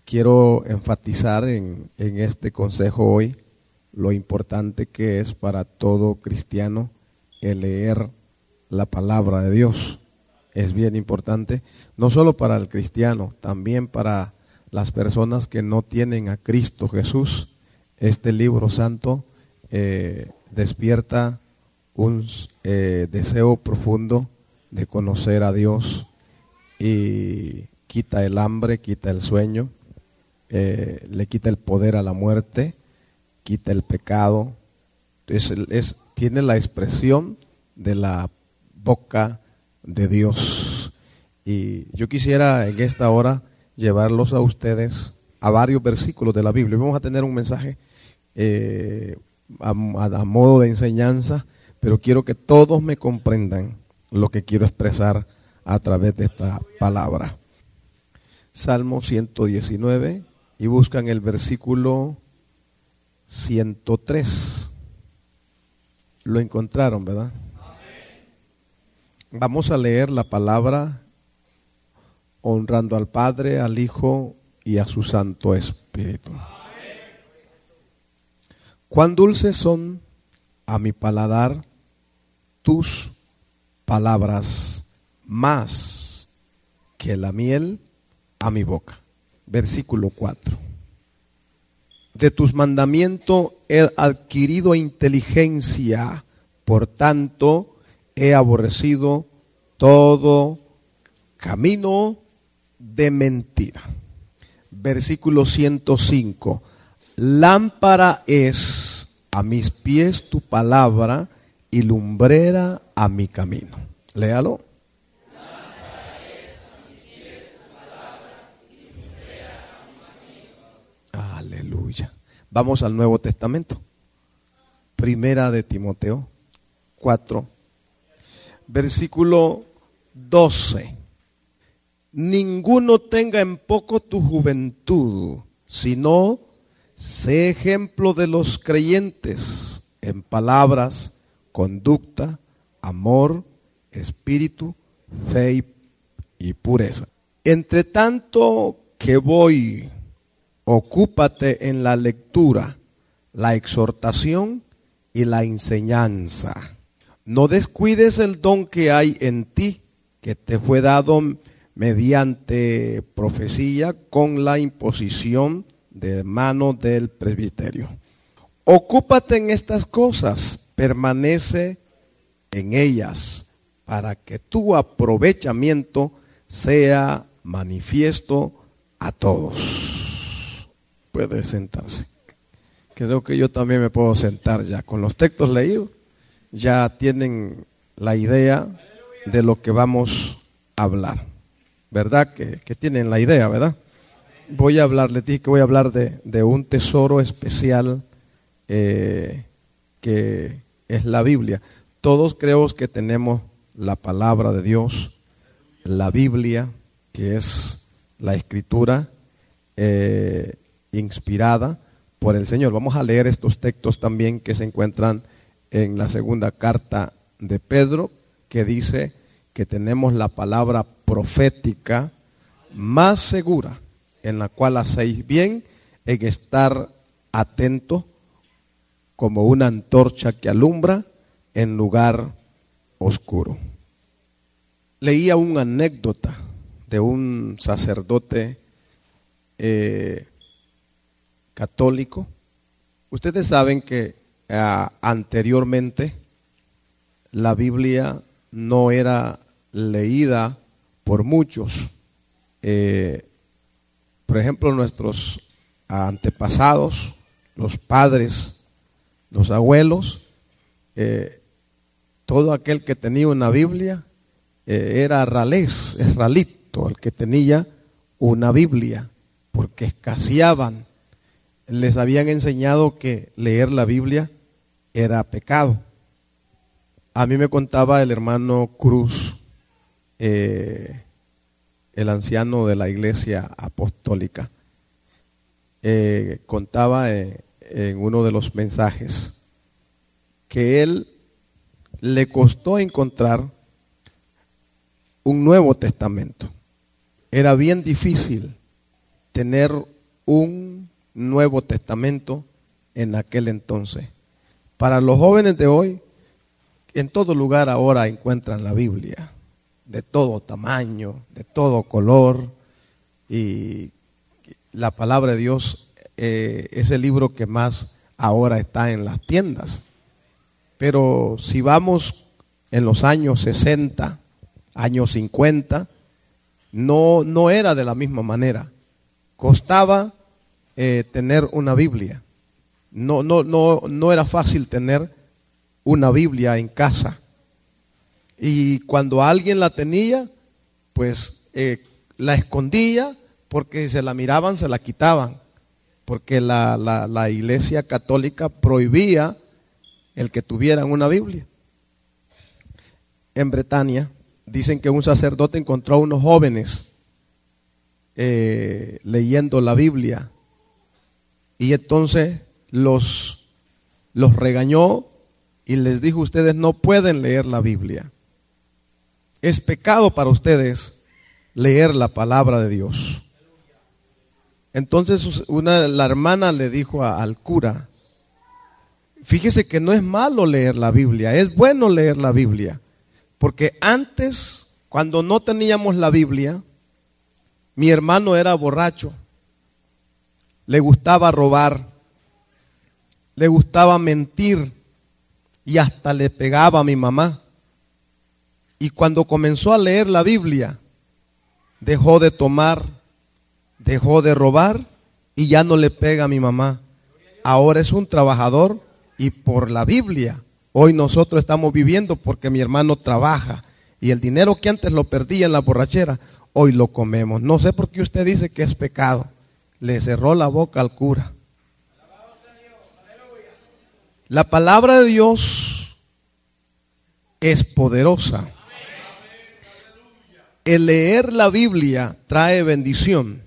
quiero enfatizar en este consejo hoy lo importante que es para todo cristiano el leer la palabra de Dios. Es bien importante, no solo para el cristiano, también para las personas que no tienen a Cristo Jesús. Este libro santo despierta un deseo profundo de conocer a Dios y quita el hambre, quita el sueño, le quita el poder a la muerte, quita el pecado. Tiene la expresión de la boca de Dios. Y yo quisiera en esta hora llevarlos a ustedes a varios versículos de la Biblia. Vamos a tener un mensaje a modo de enseñanza, pero quiero que todos me comprendan lo que quiero expresar a través de esta palabra. Salmo 119 y buscan el versículo 103. Lo encontraron, ¿verdad? Vamos a leer la palabra honrando al Padre, al Hijo y a su Santo Espíritu. Cuán dulces son a mi paladar tus palabras, más que la miel a mi boca. Versículo 4. De tus mandamientos he adquirido inteligencia, por tanto he aborrecido todo camino de mentira. Versículo 105. Lámpara es a mis pies tu palabra y lumbrera a mi camino. Léalo. Lámpara es a mis pies tu palabra y lumbrera a mi camino. Aleluya. Vamos al Nuevo Testamento. Primera de Timoteo 4, versículo 12. Ninguno tenga en poco tu juventud, sino sé ejemplo de los creyentes en palabras, conducta, amor, espíritu, fe y pureza. Entre tanto que voy, ocúpate en la lectura, la exhortación y la enseñanza. No descuides el don que hay en ti, que te fue dado mediante profecía con la imposición de mano del presbiterio. Ocúpate en estas cosas, permanece en ellas, para que tu aprovechamiento sea manifiesto a todos. Puede sentarse. Creo que yo también me puedo sentar ya. Con los textos leídos, ya tienen la idea de lo que vamos a hablar. ¿Verdad? Que tienen la idea, ¿verdad? Voy a hablar, les dije que voy a hablar de un tesoro especial que es la Biblia. Todos creo que tenemos la palabra de Dios, la Biblia, que es la escritura inspirada por el Señor. Vamos a leer estos textos también que se encuentran en la segunda carta de Pedro, que dice que tenemos la palabra profética más segura, en la cual hacéis bien en estar atento como una antorcha que alumbra en lugar oscuro. Leía una anécdota de un sacerdote católico. Ustedes saben que anteriormente la Biblia no era leída por muchos. Por ejemplo, nuestros antepasados, los padres, los abuelos, todo aquel que tenía una Biblia era ralito, el que tenía una Biblia, porque escaseaban. Les habían enseñado que leer la Biblia era pecado. A mí me contaba el hermano Cruz, el anciano de la iglesia apostólica, contaba en uno de los mensajes que él le costó encontrar un Nuevo Testamento. Era bien difícil tener un Nuevo Testamento en aquel entonces. Para los jóvenes de hoy, en todo lugar ahora encuentran la Biblia, de todo tamaño, de todo color, y la palabra de Dios es el libro que más ahora está en las tiendas. Pero si vamos en los años 60, años 50, no era de la misma manera. Costaba tener una Biblia. No era fácil tener una Biblia en casa. Y cuando alguien la tenía, pues la escondía, porque si se la miraban se la quitaban, porque la Iglesia Católica prohibía el que tuvieran una Biblia. En Bretaña dicen que un sacerdote encontró a unos jóvenes leyendo la Biblia, y entonces los regañó y les dijo: ustedes no pueden leer la Biblia. Es pecado para ustedes leer la palabra de Dios. Entonces la hermana le dijo al cura: fíjese que no es malo leer la Biblia, es bueno leer la Biblia. Porque antes, cuando no teníamos la Biblia, mi hermano era borracho, le gustaba robar, le gustaba mentir y hasta le pegaba a mi mamá. Y cuando comenzó a leer la Biblia, dejó de tomar, dejó de robar y ya no le pega a mi mamá. Ahora es un trabajador, y por la Biblia hoy nosotros estamos viviendo, porque mi hermano trabaja y el dinero que antes lo perdía en la borrachera, hoy lo comemos. No sé por qué usted dice que es pecado. Le cerró la boca al cura. La palabra de Dios es poderosa. El leer la Biblia trae bendición.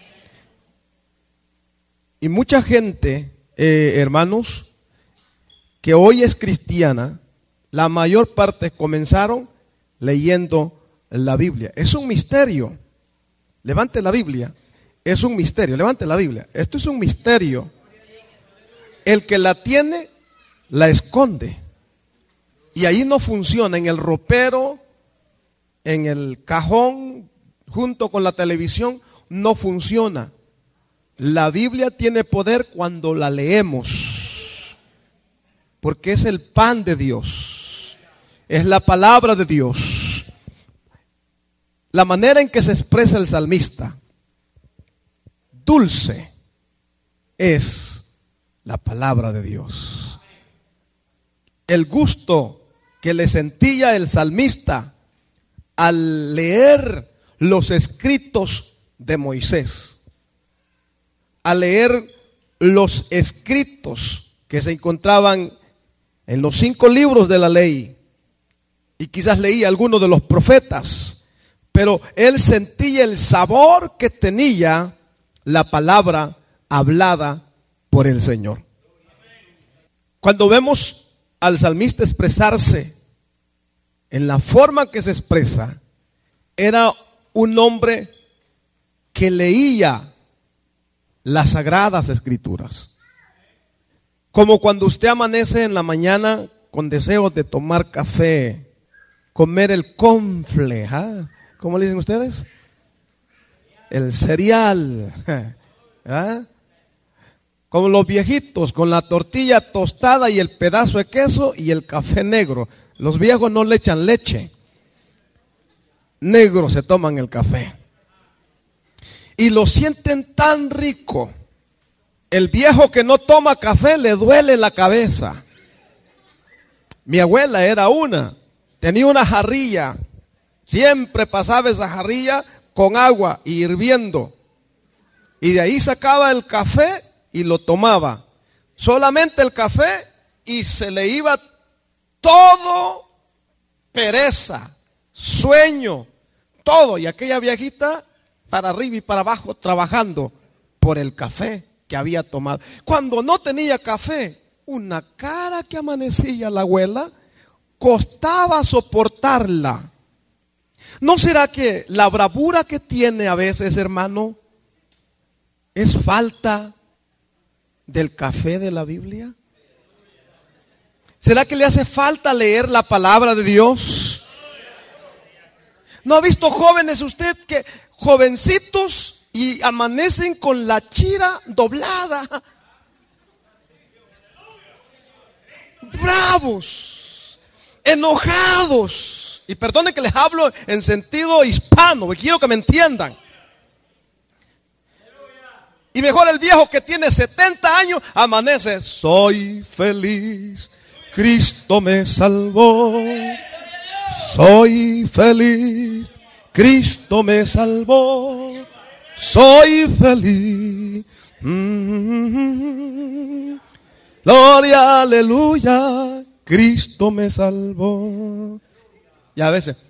Y mucha gente, hermanos, que hoy es cristiana, la mayor parte comenzaron leyendo la Biblia. Es un misterio. Levante la Biblia. Es un misterio. Levante la Biblia. Esto es un misterio. El que la tiene, la esconde. Y ahí no funciona. En el ropero, en el cajón, junto con la televisión, no funciona. La Biblia tiene poder cuando la leemos, porque es el pan de Dios, es la palabra de Dios. La manera en que se expresa el salmista: dulce es la palabra de Dios. El gusto que le sentía el salmista al leer los escritos de Moisés, al leer los escritos que se encontraban en los 5 libros de la ley, y quizás leía algunos de los profetas, pero él sentía el sabor que tenía la palabra hablada por el Señor. Cuando vemos al salmista expresarse en la forma que se expresa, era un hombre que leía las sagradas escrituras. Como cuando usted amanece en la mañana con deseos de tomar café, comer el cornflakes, ¿ah? ¿Cómo le dicen ustedes? El cereal, ¿ah? Como los viejitos, con la tortilla tostada y el pedazo de queso y el café negro. Los viejos no le echan leche, negro se toman el café y lo sienten tan rico. El viejo que no toma café le duele la cabeza. Mi abuela era tenía una jarrilla, siempre pasaba esa jarrilla con agua hirviendo, y de ahí sacaba el café y lo tomaba, solamente el café, y se le iba todo, pereza, sueño, todo. Y aquella viejita para arriba y para abajo trabajando por el café que había tomado. Cuando no tenía café, una cara que amanecía la abuela, costaba soportarla. ¿No será que la bravura que tiene a veces, hermano, ¿Es falta del café de la Biblia? ¿Será que le hace falta leer la palabra de Dios? ¿No ha visto jóvenes usted que jovencitos y amanecen con la chira doblada? Bravos, enojados. Y perdone que les hablo en sentido hispano, porque quiero que me entiendan. Y mejor el viejo que tiene 70 años amanece: soy feliz, Cristo me salvó. Soy feliz, Cristo me salvó. Soy feliz. Gloria, aleluya, Cristo me salvó. Y a veces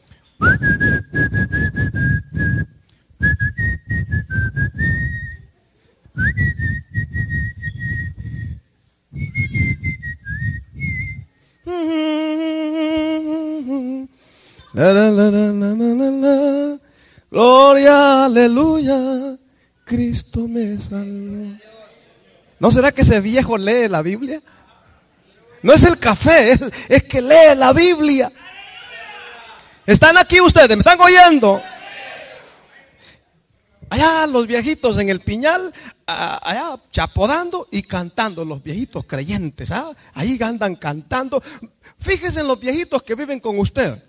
gloria, aleluya, Cristo me salvó. ¿No será que ese viejo lee la Biblia? No es el café, es que lee la Biblia. ¿Están aquí ustedes? ¿Me están oyendo? Allá los viejitos en el Piñal, allá chapodando y cantando, los viejitos creyentes, ahí andan cantando. Fíjense en los viejitos que viven con usted.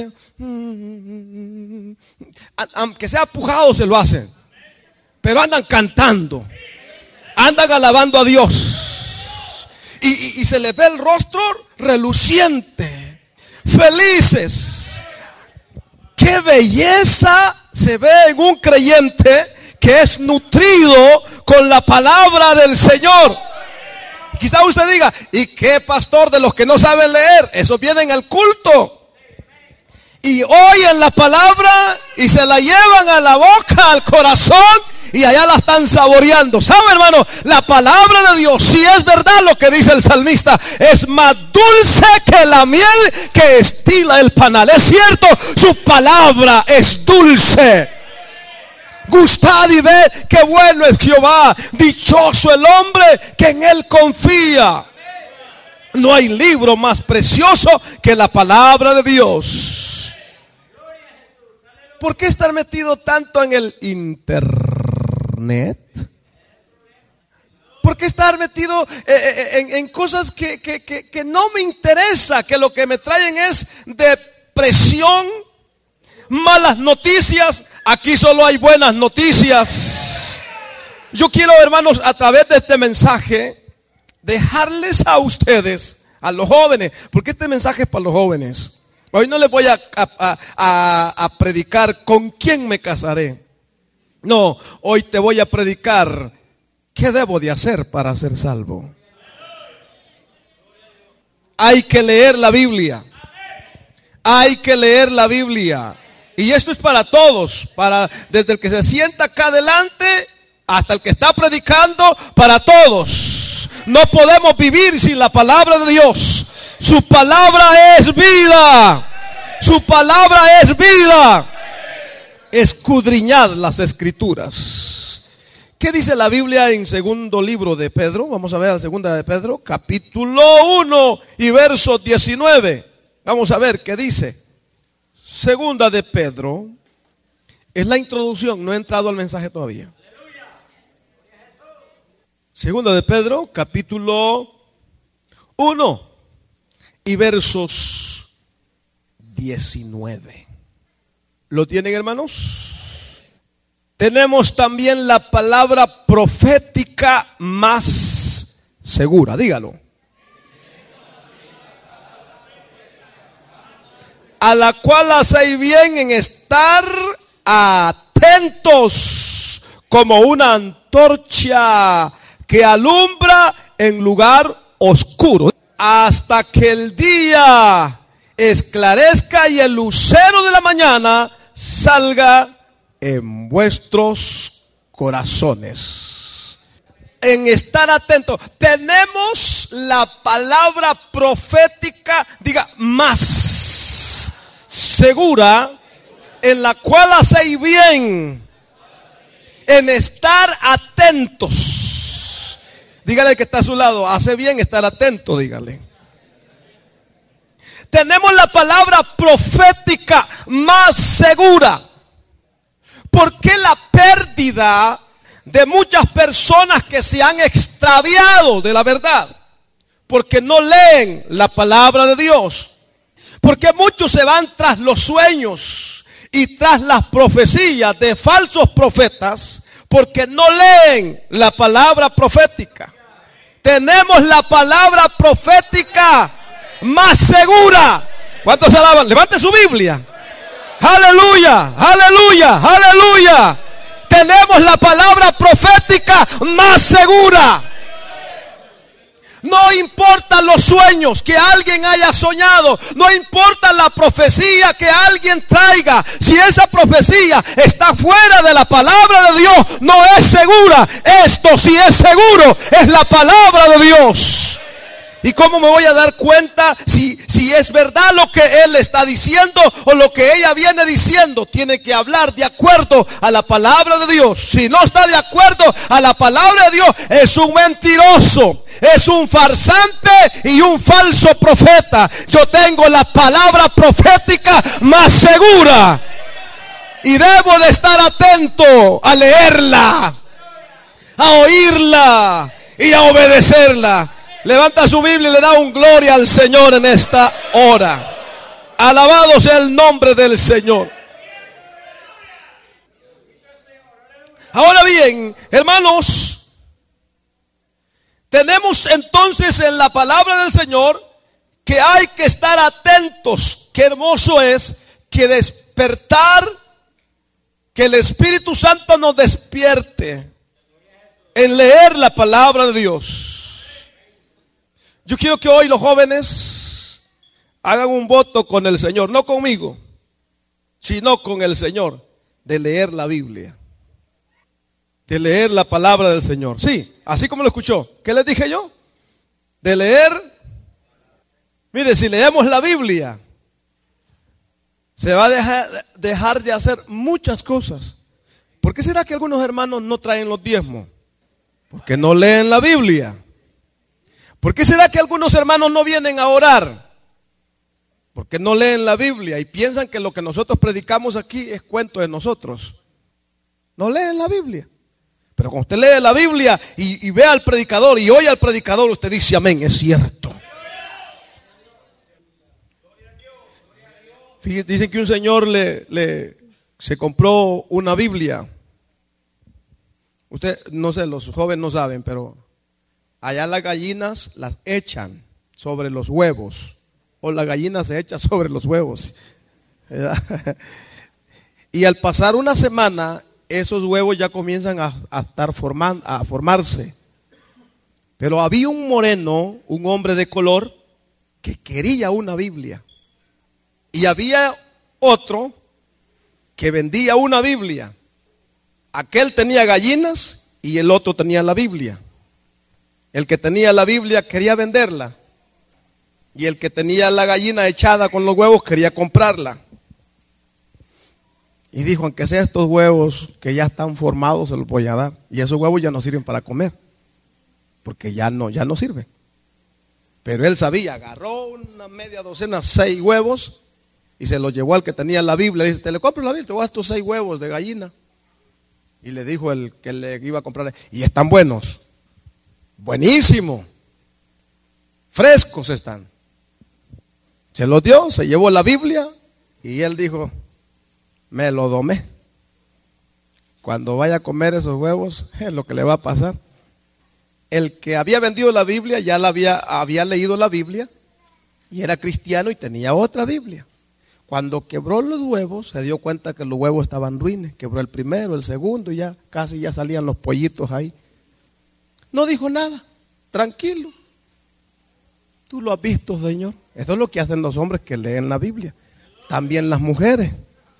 Aunque sea pujado se lo hacen, pero andan cantando, andan alabando a Dios. Y se les ve el rostro reluciente, felices. Qué belleza se ve en un creyente que es nutrido con la palabra del Señor. Quizá usted diga: ¿y qué pastor de los que no saben leer? Esos vienen al culto y oyen la palabra y se la llevan a la boca, al corazón, y allá la están saboreando. ¿Sabe, hermano? La palabra de Dios, si es verdad lo que dice el salmista, es más dulce que la miel que estila el panal. Es cierto, su palabra es dulce. Gustad y ved qué bueno es Jehová. Dichoso el hombre que en él confía. No hay libro más precioso que la palabra de Dios. ¿Por qué estar metido tanto en el internet? ¿Por qué estar metido en cosas que no me interesa? Que lo que me traen es depresión, malas noticias. Aquí solo hay buenas noticias. Yo quiero, hermanos, a través de este mensaje, dejarles a ustedes, a los jóvenes, porque este mensaje es para los jóvenes. Hoy no les voy a predicar con quién me casaré. No, hoy te voy a predicar qué debo de hacer para ser salvo. Hay que leer la Biblia. Hay que leer la Biblia. Y esto es para todos, desde el que se sienta acá adelante hasta el que está predicando, para todos. No podemos vivir sin la palabra de Dios. Su palabra es vida. Su palabra es vida. Escudriñad las escrituras. ¿Qué dice la Biblia en segundo libro de Pedro? Vamos a ver la segunda de Pedro, capítulo 1 y verso 19. Vamos a ver qué dice. Segunda de Pedro. Es la introducción, no he entrado al mensaje todavía. Segunda de Pedro, capítulo 1 y versos 19. ¿Lo tienen, hermanos? Tenemos también la palabra profética más segura. Dígalo. A la cual hacéis bien en estar atentos como una antorcha que alumbra en lugar oscuro, hasta que el día esclarezca y el lucero de la mañana salga en vuestros corazones. En estar atentos. Tenemos la palabra profética, diga, más segura, en la cual hacéis bien en estar atentos atentos. Dígale al que está a su lado, hace bien estar atento, dígale. Tenemos la palabra profética más segura. ¿Por qué la pérdida de muchas personas que se han extraviado de la verdad? Porque no leen la palabra de Dios. Porque muchos se van tras los sueños y tras las profecías de falsos profetas, porque no leen la palabra profética. Tenemos la palabra profética más segura. ¿Cuántos alaban? Levante su Biblia. Aleluya, aleluya, aleluya. Tenemos la palabra profética más segura. No importa los sueños que alguien haya soñado, no importa la profecía que alguien traiga, si esa profecía está fuera de la palabra de Dios, no es segura. Esto sí es seguro, es la palabra de Dios. ¿Y cómo me voy a dar cuenta si es verdad lo que él está diciendo o lo que ella viene diciendo? Tiene que hablar de acuerdo a la palabra de Dios. Si no está de acuerdo a la palabra de Dios, es un mentiroso, es un farsante y un falso profeta. Yo tengo la palabra profética más segura y debo de estar atento a leerla, a oírla y a obedecerla. Levanta su Biblia y le da un gloria al Señor en esta hora. Alabado sea el nombre del Señor. Ahora bien, hermanos, tenemos entonces en la palabra del Señor que hay que estar atentos. Qué hermoso es que despertar, que el Espíritu Santo nos despierte en leer la palabra de Dios. Yo quiero que hoy los jóvenes hagan un voto con el Señor, no conmigo, sino con el Señor, de leer la Biblia, de leer la palabra del Señor. Sí, así como lo escuchó. ¿Qué les dije yo? De leer. Mire, si leemos la Biblia, se va a dejar de hacer muchas cosas. ¿Por qué será que algunos hermanos no traen los diezmos? Porque no leen la Biblia. ¿Por qué será que algunos hermanos no vienen a orar? Porque no leen la Biblia y piensan que lo que nosotros predicamos aquí es cuento de nosotros. No leen la Biblia. Pero cuando usted lee la Biblia y ve al predicador y oye al predicador, usted dice amén, es cierto. Fíjense, dicen que un señor se compró una Biblia. Usted, no sé, los jóvenes no saben, pero allá las gallinas las echan sobre los huevos, o la gallina se echa sobre los huevos. Y al pasar una semana, esos huevos ya comienzan a formarse. Pero había un moreno, un hombre de color, que quería una Biblia. Y había otro que vendía una Biblia. Aquel tenía gallinas y el otro tenía la Biblia. El que tenía la Biblia quería venderla. Y el que tenía la gallina echada con los huevos quería comprarla. Y dijo, aunque sea estos huevos que ya están formados, se los voy a dar. Y esos huevos ya no sirven para comer, porque ya no sirven. Pero él sabía, agarró una media docena, 6 huevos, y se los llevó al que tenía la Biblia. Dice, te le compro la Biblia, te voy a dar estos 6 huevos de gallina. Y le dijo el que le iba a comprar, y están buenos. Buenísimo, frescos están. Se los dio, se llevó la Biblia y él dijo, me lo domé. Cuando vaya a comer esos huevos, es lo que le va a pasar. El que había vendido la Biblia ya había leído la Biblia y era cristiano y tenía otra Biblia. Cuando quebró los huevos, se dio cuenta que los huevos estaban ruines. Quebró el primero, el segundo y ya casi ya salían los pollitos ahí. No dijo nada, tranquilo. Tú lo has visto, Señor. Eso es lo que hacen los hombres que leen la Biblia. También las mujeres.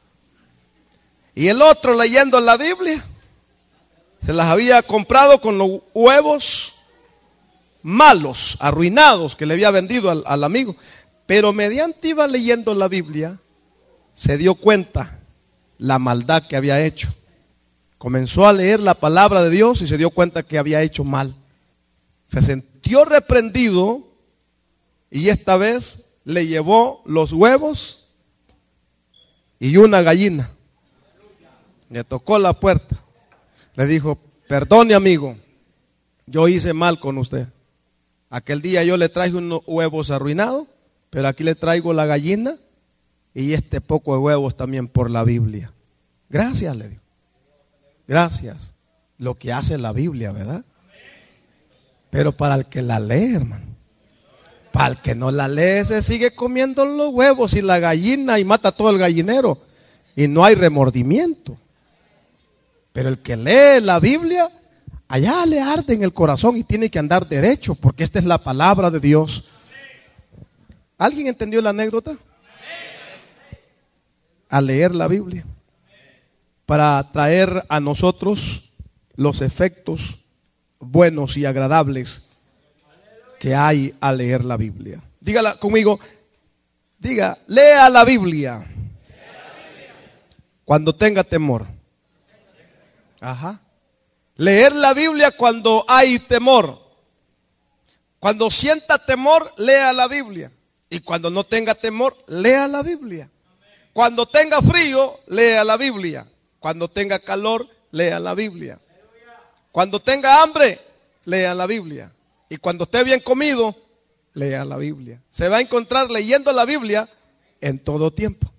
Y el otro leyendo la Biblia, se las había comprado con los huevos malos, arruinados, que le había vendido al amigo. Pero mediante iba leyendo la Biblia, se dio cuenta la maldad que había hecho. Comenzó a leer la palabra de Dios y se dio cuenta que había hecho mal. Se sintió reprendido y esta vez le llevó los huevos y una gallina. Le tocó la puerta. Le dijo: perdone, amigo, yo hice mal con usted. Aquel día yo le traje unos huevos arruinados, pero aquí le traigo la gallina y este poco de huevos también por la Biblia. Gracias, le digo. Gracias. Lo que hace la Biblia, ¿verdad? Pero para el que la lee, hermano. Para el que no la lee, se sigue comiendo los huevos y la gallina y mata todo el gallinero. Y no hay remordimiento. Pero el que lee la Biblia, allá le arde en el corazón y tiene que andar derecho, porque esta es la palabra de Dios. ¿Alguien entendió la anécdota? Al leer la Biblia, para traer a nosotros los efectos buenos y agradables que hay al leer la Biblia. Dígala conmigo, diga: lea la Biblia cuando tenga temor. Ajá. Leer la Biblia cuando hay temor. Cuando sienta temor, lea la Biblia. Y cuando no tenga temor, lea la Biblia. Cuando tenga frío, lea la Biblia. Cuando tenga calor, lea la Biblia. Cuando tenga hambre, lea la Biblia. Y cuando esté bien comido, lea la Biblia. Se va a encontrar leyendo la Biblia en todo tiempo.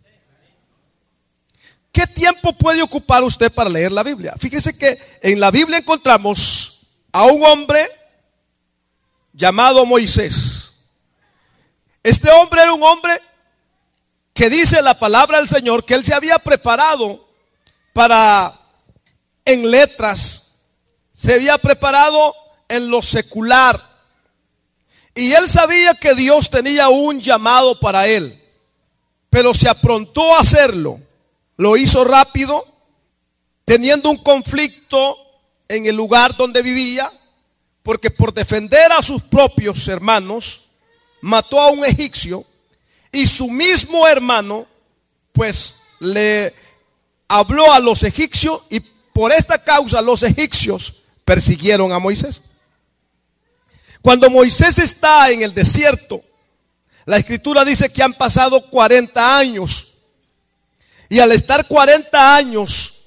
¿Qué tiempo puede ocupar usted para leer la Biblia? Fíjese que en la Biblia encontramos a un hombre llamado Moisés. Este hombre era un hombre que dice la palabra del Señor que él se había preparado para, en letras, se había preparado en lo secular. Y él sabía que Dios tenía un llamado para él, pero se aprontó a hacerlo. Lo hizo rápido, teniendo un conflicto en el lugar donde vivía, porque por defender a sus propios hermanos, mató a un egipcio, y su mismo hermano, pues, le habló a los egipcios, y por esta causa los egipcios persiguieron a Moisés. Cuando Moisés está en el desierto, la escritura dice que han pasado 40 años. Y al estar 40 años,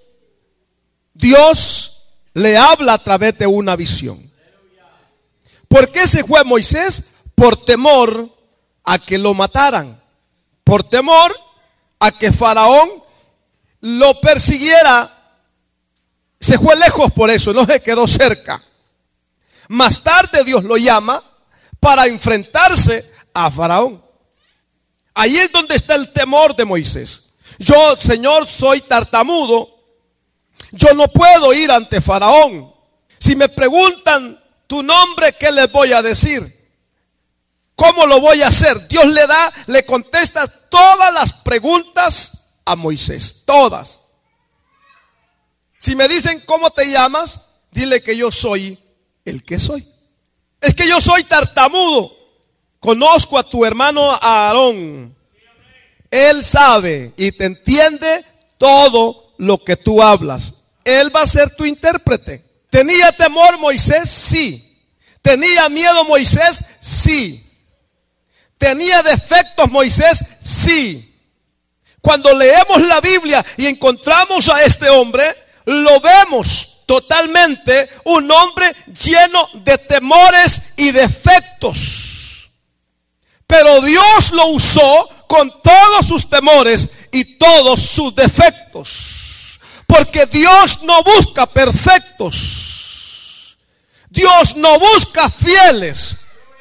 Dios le habla a través de una visión. ¿Por qué se fue Moisés? Por temor a que lo mataran. Por temor a que Faraón lo persiguiera. Se fue lejos por eso, no se quedó cerca. Más tarde Dios lo llama para enfrentarse a Faraón. Ahí es donde está el temor de Moisés. Yo, Señor, soy tartamudo. Yo no puedo ir ante Faraón. Si me preguntan tu nombre, ¿qué les voy a decir? ¿Cómo lo voy a hacer? Dios le contesta todas las preguntas a Moisés. Todas. Si me dicen ¿cómo te llamas? Dile que yo soy el que soy. Es que yo soy tartamudo. Conozco a tu hermano Aarón. Él sabe y te entiende todo lo que tú hablas. Él va a ser tu intérprete. ¿Tenía temor Moisés? Sí. ¿Tenía miedo Moisés? Sí. ¿Tenía defectos Moisés? Sí. Cuando leemos la Biblia y encontramos a este hombre, lo vemos totalmente un hombre lleno de temores y defectos. Pero Dios lo usó con todos sus temores y todos sus defectos. Porque Dios no busca perfectos. Dios no busca fieles.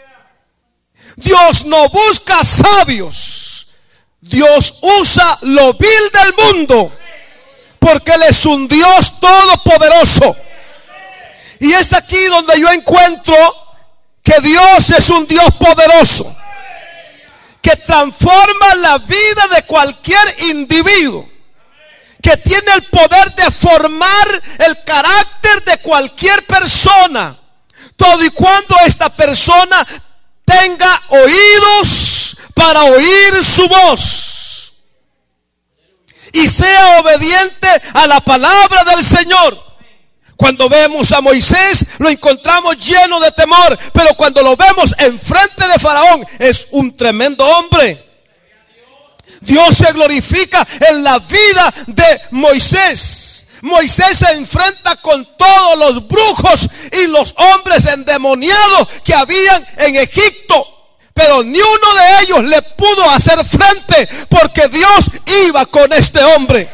Dios no busca sabios. Dios usa lo vil del mundo, porque Él es un Dios todopoderoso. Y es aquí donde yo encuentro que Dios es un Dios poderoso, que transforma la vida de cualquier individuo, que tiene el poder de formar el carácter de cualquier persona, todo y cuando esta persona tenga oídos para oír su voz. y sea obediente a la palabra del Señor. Cuando vemos a Moisés, lo encontramos lleno de temor, pero cuando lo vemos enfrente de Faraón, es un tremendo hombre. Dios se glorifica en la vida de Moisés. Moisés se enfrenta con todos los brujos y los hombres endemoniados que habían en Egipto, pero ni uno de ellos le pudo hacer frente, porque Dios iba con este hombre.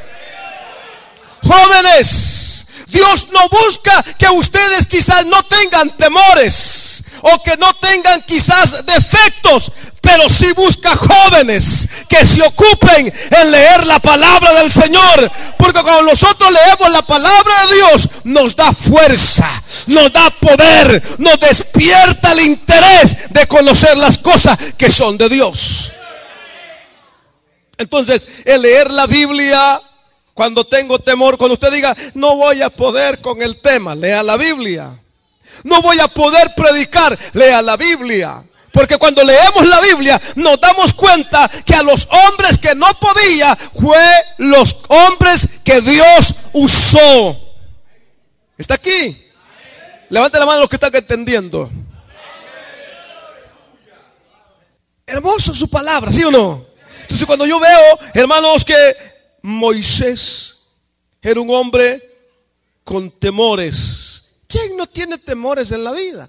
Jóvenes, Dios no busca que ustedes quizás no tengan temores o que no tengan quizás defectos, pero sí busca jóvenes que se ocupen en leer la palabra del Señor, porque cuando nosotros leemos la palabra de Dios, nos da fuerza, nos da poder, nos despierta el interés de conocer las cosas que son de Dios. Entonces, el leer la Biblia, cuando tengo temor, cuando usted diga, no voy a poder con el tema, lea la Biblia. No voy a poder predicar, lea la Biblia. Porque cuando leemos la Biblia nos damos cuenta que a los hombres que no podía, fue los hombres que Dios usó. ¿Está aquí? Levante la mano los que están entendiendo. Hermoso su palabra, ¿sí o no? Entonces cuando yo veo, hermanos, que Moisés era un hombre con temores. ¿Quién no tiene temores en la vida?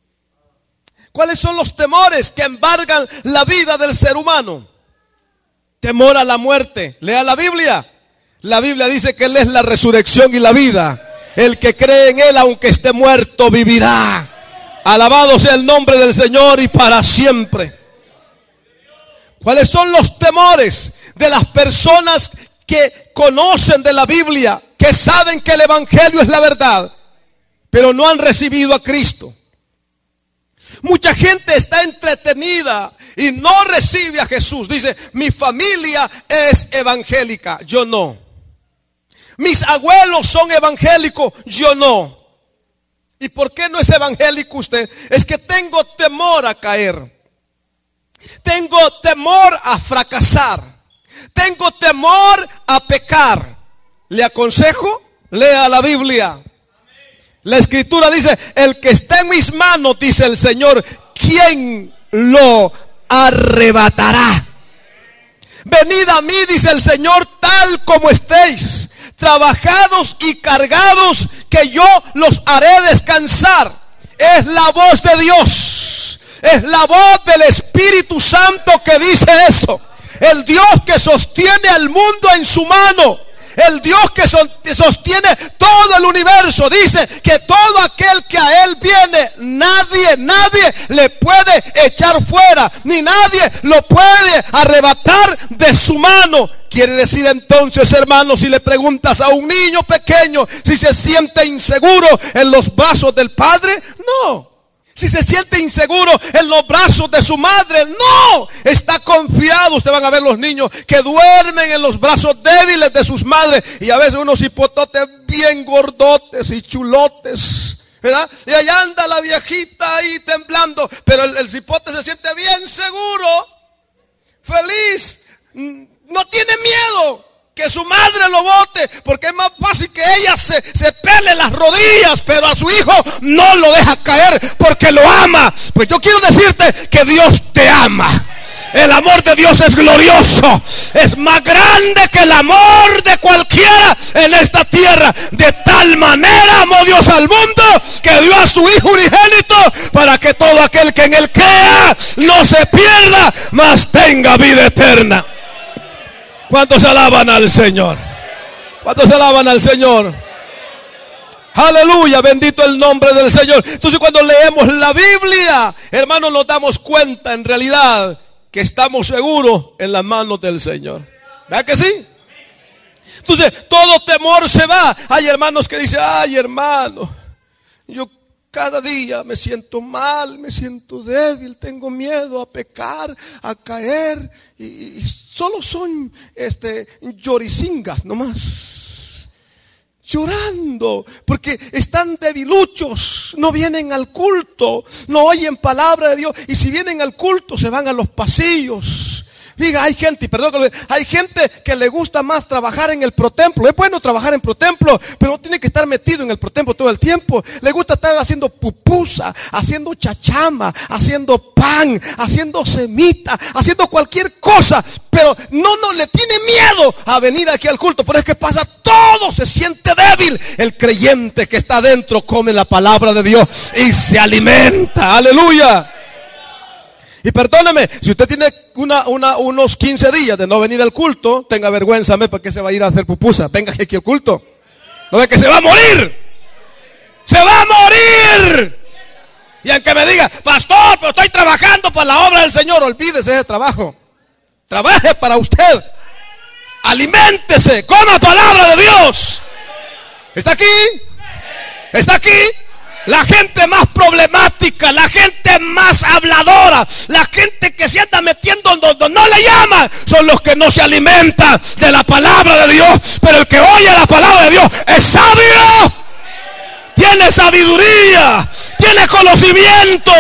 ¿Cuáles son los temores que embargan la vida del ser humano? Temor a la muerte. Lea la Biblia. La Biblia dice que Él es la resurrección y la vida. El que cree en Él, aunque esté muerto, vivirá. Alabado sea el nombre del Señor y para siempre. ¿Cuáles son los temores de las personas que conocen de la Biblia, que saben que el Evangelio es la verdad, pero no han recibido a Cristo? Mucha gente está entretenida y no recibe a Jesús. Dice, mi familia es evangélica, yo no. Mis abuelos son evangélicos, yo no. ¿Y por qué no es evangélico usted? Es que tengo temor a caer. Tengo temor a fracasar. Tengo temor a pecar. Le aconsejo, lea la Biblia. La Escritura dice, el que está en mis manos, dice el Señor, ¿quién lo arrebatará? Venid a mí, dice el Señor, tal como estéis, trabajados y cargados, que yo los haré descansar. Es la voz de Dios, es la voz del Espíritu Santo que dice eso. El Dios que sostiene al mundo en su mano. El Dios que sostiene todo el universo dice que todo aquel que a Él viene, nadie le puede echar fuera, ni nadie lo puede arrebatar de su mano. Quiere decir entonces, hermanos, si le preguntas a un niño pequeño si se siente inseguro en los brazos del padre, no. Si se siente inseguro en los brazos de su madre, no, está confiado. Usted van a ver los niños que duermen en los brazos débiles de sus madres, y a veces unos hipototes bien gordotes y chulotes, ¿verdad? Y allá anda la viejita ahí temblando, pero el cipote se siente bien seguro, feliz, no tiene miedo que su madre lo bote, porque es más fácil que ella se pele las rodillas, pero a su hijo no lo deja caer porque lo ama. Pues yo quiero decirte que Dios te ama. El amor de Dios es glorioso, es más grande que el amor de cualquiera en esta tierra. De tal manera amó Dios al mundo que dio a su Hijo unigénito, para que todo aquel que en Él crea no se pierda, mas tenga vida eterna. ¿Cuántos alaban al Señor? ¿Cuántos alaban al Señor? Aleluya, bendito el nombre del Señor. Entonces cuando leemos la Biblia, hermanos, nos damos cuenta en realidad que estamos seguros en las manos del Señor. ¿Verdad que sí? Entonces todo temor se va. Hay hermanos que dicen, ay hermano, yo cada día me siento mal, me siento débil, tengo miedo a pecar, a caer, y solo son lloricingas nomás, llorando porque están debiluchos, no vienen al culto, no oyen palabra de Dios, y si vienen al culto se van a los pasillos, Diga, hay gente, perdón, hay gente que le gusta más trabajar en el protemplo. Es bueno trabajar en protemplo, pero no tiene que estar metido en el protemplo todo el tiempo. Le gusta estar haciendo pupusa, haciendo chachama, haciendo pan, haciendo semita, haciendo cualquier cosa, pero no le tiene miedo a venir aquí al culto. Pero es que pasa todo, se siente débil. El creyente que está adentro come la palabra de Dios y se alimenta. Aleluya. Y perdóneme, si usted tiene unos 15 días de no venir al culto, tenga vergüenza, ¿para qué se va a ir a hacer pupusa? Venga aquí al culto. No ve que se va a morir. Se va a morir. Y aunque me diga, pastor, pero estoy trabajando para la obra del Señor, olvídese de trabajo. Trabaje para usted. Aliméntese, coma palabra de Dios. ¿Está aquí? ¿Está aquí? La gente más problemática, la gente más habladora, la gente que se anda metiendo donde no le llaman, son los que no se alimentan de la palabra de Dios. Pero el que oye la palabra de Dios es sabio, tiene sabiduría, tiene conocimiento.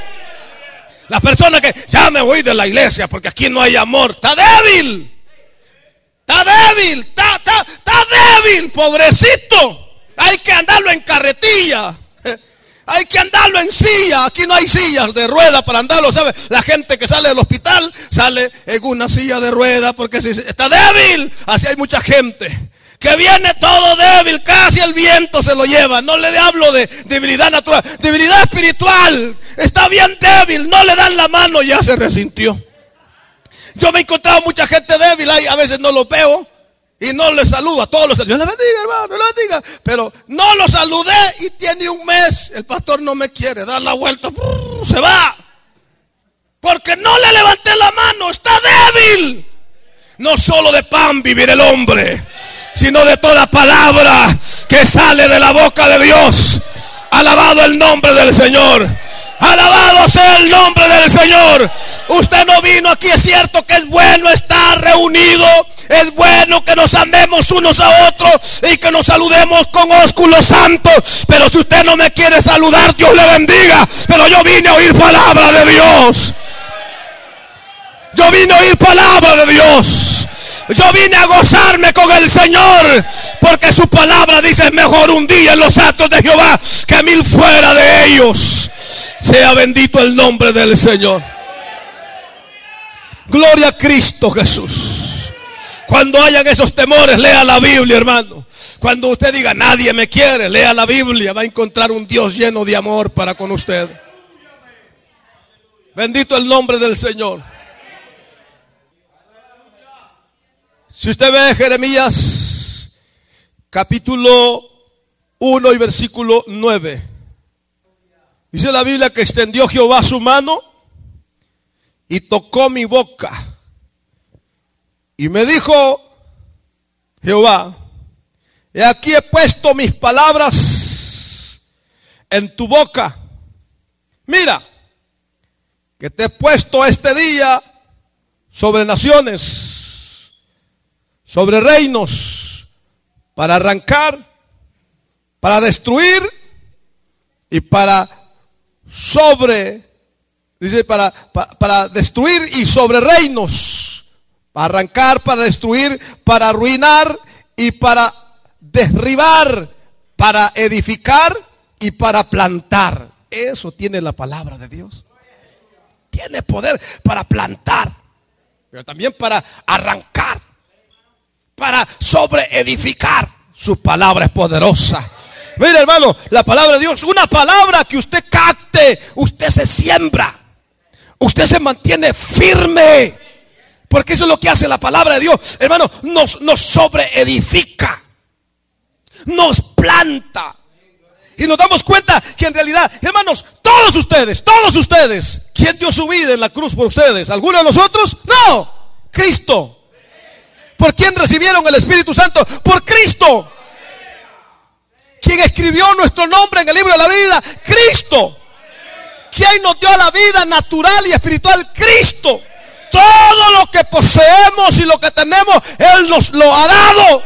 La persona que ya me voy de la iglesia porque aquí no hay amor, está débil. Está débil, está débil, pobrecito. Hay que andarlo en carretilla. Hay que andarlo en silla. Aquí no hay sillas de rueda para andarlo, ¿sabe? La gente que sale del hospital sale en una silla de rueda porque está débil. Así hay mucha gente que viene todo débil, casi el viento se lo lleva. No le hablo de debilidad natural, debilidad espiritual. Está bien débil, no le dan la mano, ya se resintió. Yo me he encontrado mucha gente débil, a veces no lo veo y no le saludo a todos los. Dios le bendiga, hermano, Dios le bendiga. Pero no lo saludé y tiene un mes. El pastor no me quiere dar la vuelta, se va. Porque no le levanté la mano, está débil. No solo de pan vivir el hombre, sino de toda palabra que sale de la boca de Dios. Alabado el nombre del Señor. Alabado sea el nombre del Señor. Usted no vino aquí, es cierto que es bueno estar reunido. Es bueno que nos amemos unos a otros y que nos saludemos con ósculo santo. Pero si usted no me quiere saludar, Dios le bendiga. Pero yo vine a oír palabra de Dios. Yo vine a oír palabra de Dios. Yo vine a gozarme con el Señor, porque su palabra dice: es mejor un día en los atrios de Jehová que 1000 fuera de ellos. Sea bendito el nombre del Señor. Gloria a Cristo Jesús. Cuando hayan esos temores, lea la Biblia, hermano. Cuando usted diga nadie me quiere, lea la Biblia. Va a encontrar un Dios lleno de amor para con usted. Bendito el nombre del Señor. Si usted ve Jeremías capítulo 1 y versículo 9, dice la Biblia que extendió Jehová su mano y tocó mi boca. Y me dijo Jehová: he aquí he puesto mis palabras en tu boca. Mira, que te he puesto este día sobre naciones, sobre reinos, para arrancar, para destruir y para destruir y sobre reinos, para arrancar, para destruir, para arruinar y para derribar, para edificar y para plantar. Eso tiene la palabra de Dios. Tiene poder para plantar, pero también para arrancar, para sobreedificar. Su palabra es poderosa. Mire, hermano, la palabra de Dios, una palabra que usted capte, usted se siembra, usted se mantiene firme, porque eso es lo que hace la palabra de Dios, hermano. Nos sobreedifica, nos planta. Y nos damos cuenta que en realidad, hermanos, todos ustedes, ¿quién dio su vida en la cruz por ustedes? ¿Alguno de nosotros? No, Cristo. ¿Por quién recibieron el Espíritu Santo? Por Cristo. ¿Quién escribió nuestro nombre en el libro de la vida? Cristo. ¿Quién nos dio la vida natural y espiritual? Cristo. Todo lo que poseemos y lo que tenemos, Él nos lo ha dado.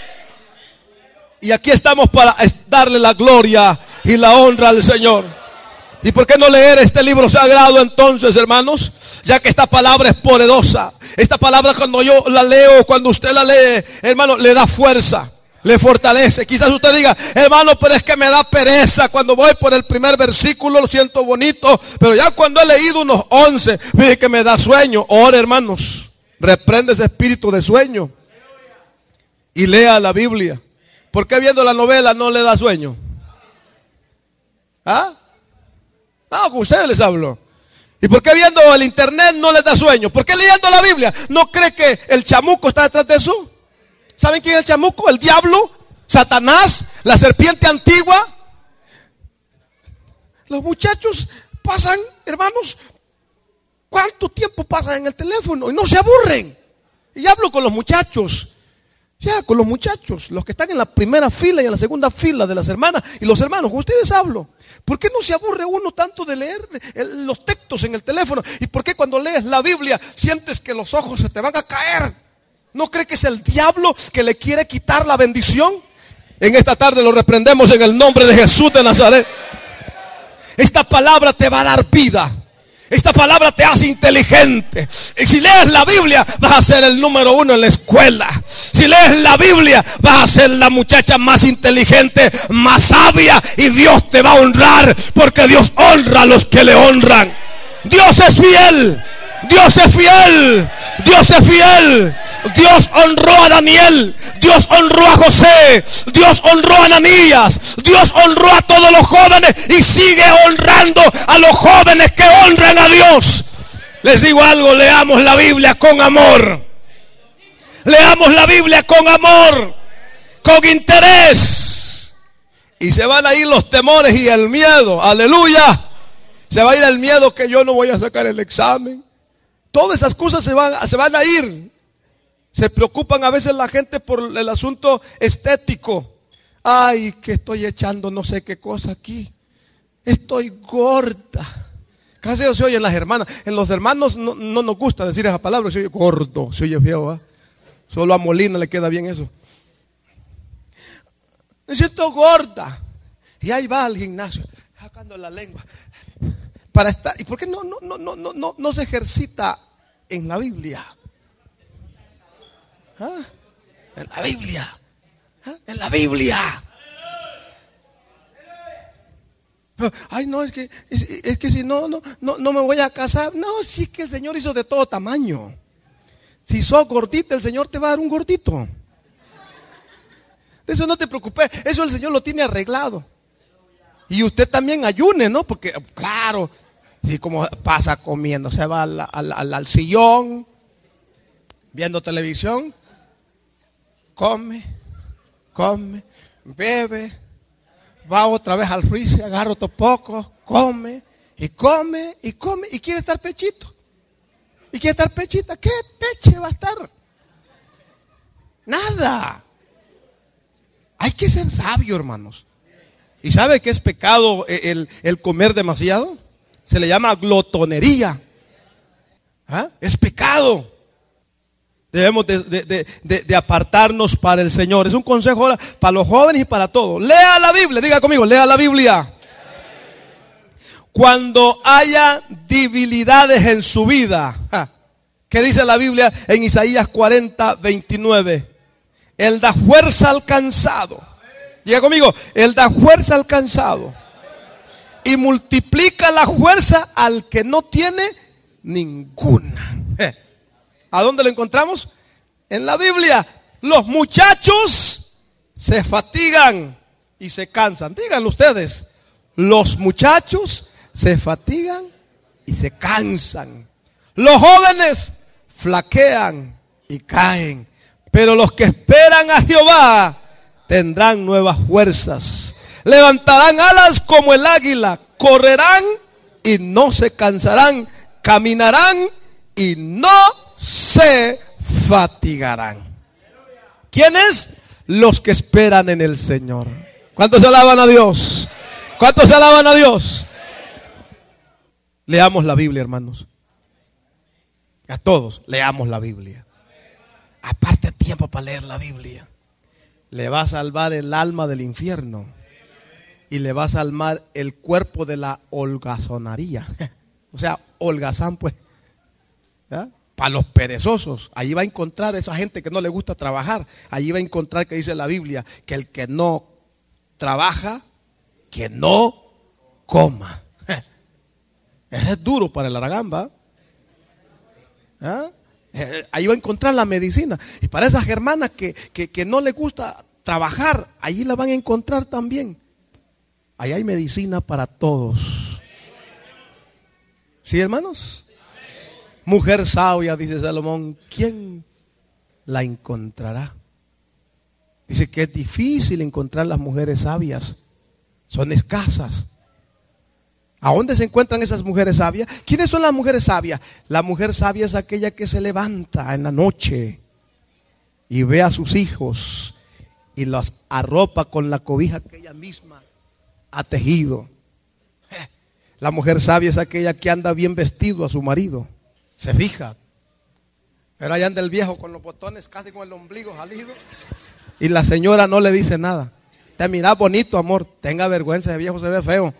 Y aquí estamos para darle la gloria y la honra al Señor. ¿Y por qué no leer este libro sagrado entonces, hermanos? Ya que esta palabra es poderosa. Esta palabra cuando yo la leo, cuando usted la lee, hermano, le da fuerza, le fortalece. Quizás usted diga, hermano, pero es que me da pereza. Cuando voy por el primer versículo lo siento bonito, pero ya cuando he leído unos 11, fíjese que me da sueño. Ore, hermanos, reprende ese espíritu de sueño y lea la Biblia. ¿Por qué viendo la novela no le da sueño? ¿Ah? No, con ustedes les hablo. ¿Y por qué viendo el internet no les da sueño? ¿Por qué leyendo la Biblia no cree que el chamuco está detrás de eso? ¿Saben quién es el chamuco? El diablo, Satanás, la serpiente antigua. Los muchachos pasan, hermanos, ¿cuánto tiempo pasan en el teléfono? Y no se aburren. Y hablo con los muchachos. Ya, con los muchachos, los que están en la primera fila y en la segunda fila de las hermanas y los hermanos, con ustedes hablo. ¿Por qué no se aburre uno tanto de leer los textos en el teléfono? ¿Y por qué cuando lees la Biblia sientes que los ojos se te van a caer? ¿No cree que es el diablo que le quiere quitar la bendición? En esta tarde lo reprendemos en el nombre de Jesús de Nazaret. Esta palabra te va a dar vida. Esta palabra te hace inteligente. Y si lees la Biblia, vas a ser el número 1 en la escuela. Si lees la Biblia, vas a ser la muchacha más inteligente, más sabia. Y Dios te va a honrar, porque Dios honra a los que le honran. Dios es fiel. Dios es fiel. Dios es fiel. Dios honró a Daniel. Dios honró a José. Dios honró a Ananías. Dios honró a todos los jóvenes y sigue honrando a los jóvenes que honran a Dios. Les digo algo, leamos la Biblia con amor. Leamos la Biblia con amor, con interés. Y se van a ir los temores y el miedo. Aleluya. Se va a ir el miedo que yo no voy a sacar el examen. Todas esas cosas se van a ir. Se preocupan a veces la gente por el asunto estético. Ay, que estoy echando no sé qué cosa aquí. Estoy gorda. Casi se oye en las hermanas. En los hermanos no nos gusta decir esa palabra. Se oye gordo, se oye feo, ¿eh? Solo a Molina le queda bien eso. Me siento gorda. Y ahí va al gimnasio, sacando la lengua. Para estar, ¿y por qué no se ejercita en la Biblia? ¿Ah? En la Biblia. ¿Ah? En la Biblia. Pero, ay, no, es que si no me voy a casar. No, sí que el Señor hizo de todo tamaño. Si sos gordita, el Señor te va a dar un gordito. De eso no te preocupes. Eso el Señor lo tiene arreglado. Y usted también ayune, ¿no? Porque, claro, y como pasa comiendo, se va al sillón, viendo televisión, come, bebe, va otra vez al freezer, agarra otro poco, come, y quiere estar pechito. Y quiere estar pechita. ¿Qué peche va a estar? Nada. Hay que ser sabio, hermanos. ¿Y sabe qué es pecado el comer demasiado? Se le llama glotonería. ¿Ah? Es pecado. Debemos de apartarnos para el Señor. Es un consejo ahora para los jóvenes y para todos. Lea la Biblia, diga conmigo, lea la Biblia. Cuando haya debilidades en su vida, ¿qué dice la Biblia en Isaías 40:29? Él da fuerza al cansado. Diga conmigo, Él da fuerza al cansado y multiplica la fuerza al que no tiene ninguna. ¿A dónde lo encontramos? En la Biblia. Los muchachos se fatigan y se cansan. Díganlo ustedes. Los muchachos se fatigan y se cansan. Los jóvenes flaquean y caen. Pero los que esperan a Jehová tendrán nuevas fuerzas. Levantarán alas como el águila. Correrán y no se cansarán. Caminarán y no se fatigarán. ¿Quiénes? Los que esperan en el Señor. ¿Cuántos alaban a Dios? ¿Cuántos alaban a Dios? Leamos la Biblia, hermanos. A todos, leamos la Biblia. Aparte tiempo para leer la Biblia. Le va a salvar el alma del infierno. Y le va a salvar el cuerpo de la holgazonería. O sea, holgazán, pues. ¿Ah? para los perezosos. Allí va a encontrar esa gente que no le gusta trabajar. Allí va a encontrar que dice la Biblia que el que no trabaja, que no coma. Es duro para el aragamba. ¿Ah? Ahí va a encontrar la medicina. Y para esas hermanas que no les gusta trabajar, allí la van a encontrar también. Ahí hay medicina para todos. ¿Sí, hermanos? Mujer sabia, dice Salomón, ¿quién la encontrará? Dice que es difícil encontrar las mujeres sabias. Son escasas. ¿A dónde se encuentran esas mujeres sabias? ¿Quiénes son las mujeres sabias? La mujer sabia es aquella que se levanta en la noche y ve a sus hijos y los arropa con la cobija que ella misma ha tejido. La mujer sabia es aquella que anda bien vestido a su marido. Se fija. Pero allá anda el viejo con los botones casi con el ombligo salido y la señora no le dice nada. Te mira bonito, amor. Tenga vergüenza, ese viejo se ve feo.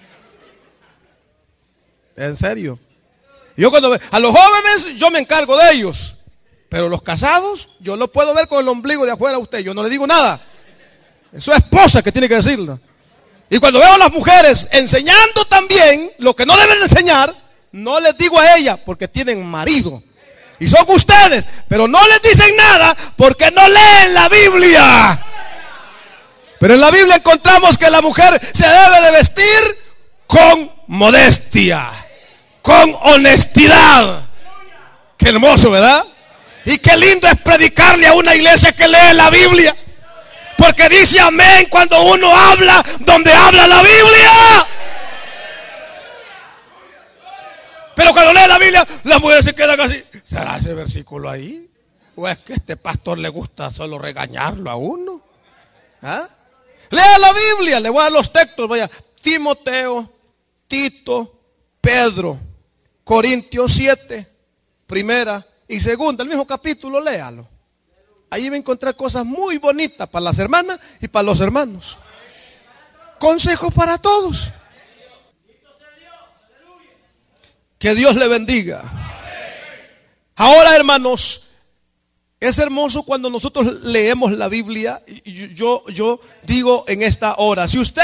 En serio. Yo cuando veo a los jóvenes, yo me encargo de ellos. Pero los casados, yo los puedo ver con el ombligo de afuera a usted. Yo no le digo nada. Es su esposa que tiene que decirlo. Y cuando veo a las mujeres enseñando también lo que no deben enseñar, no les digo a ellas porque tienen marido. Y son ustedes, pero no les dicen nada porque no leen la Biblia. Pero en la Biblia encontramos que la mujer se debe de vestir con modestia, con honestidad. Qué hermoso, ¿verdad? Y qué lindo es predicarle a una iglesia que lee la Biblia. Porque dice amén cuando uno habla donde habla la Biblia. Pero cuando lee la Biblia, las mujeres se quedan así. ¿Será ese versículo ahí? ¿O es que a este pastor le gusta solo regañarlo a uno? ¿Ah? Lea la Biblia, le voy a dar los textos. Vaya, Timoteo, Tito, Pedro, Corintios 7, primera y segunda, el mismo capítulo, léalo. Ahí va a encontrar cosas muy bonitas para las hermanas y para los hermanos. Consejos para todos. Que Dios le bendiga. Ahora, hermanos, es hermoso cuando nosotros leemos la Biblia. Yo digo en esta hora, si usted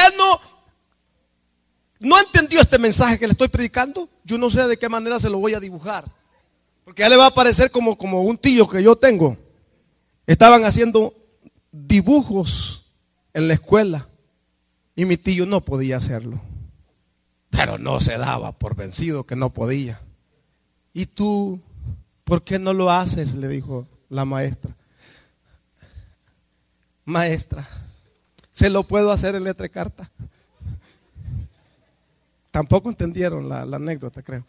no entendió este mensaje que le estoy predicando, yo no sé de qué manera se lo voy a dibujar. Porque ya le va a parecer como un tío que yo tengo. Estaban haciendo dibujos en la escuela y mi tío no podía hacerlo. Pero no se daba por vencido que no podía. ¿Y tú por qué no lo haces?, le dijo la maestra. Maestra, se lo puedo hacer en letra y carta. Tampoco entendieron la anécdota, creo.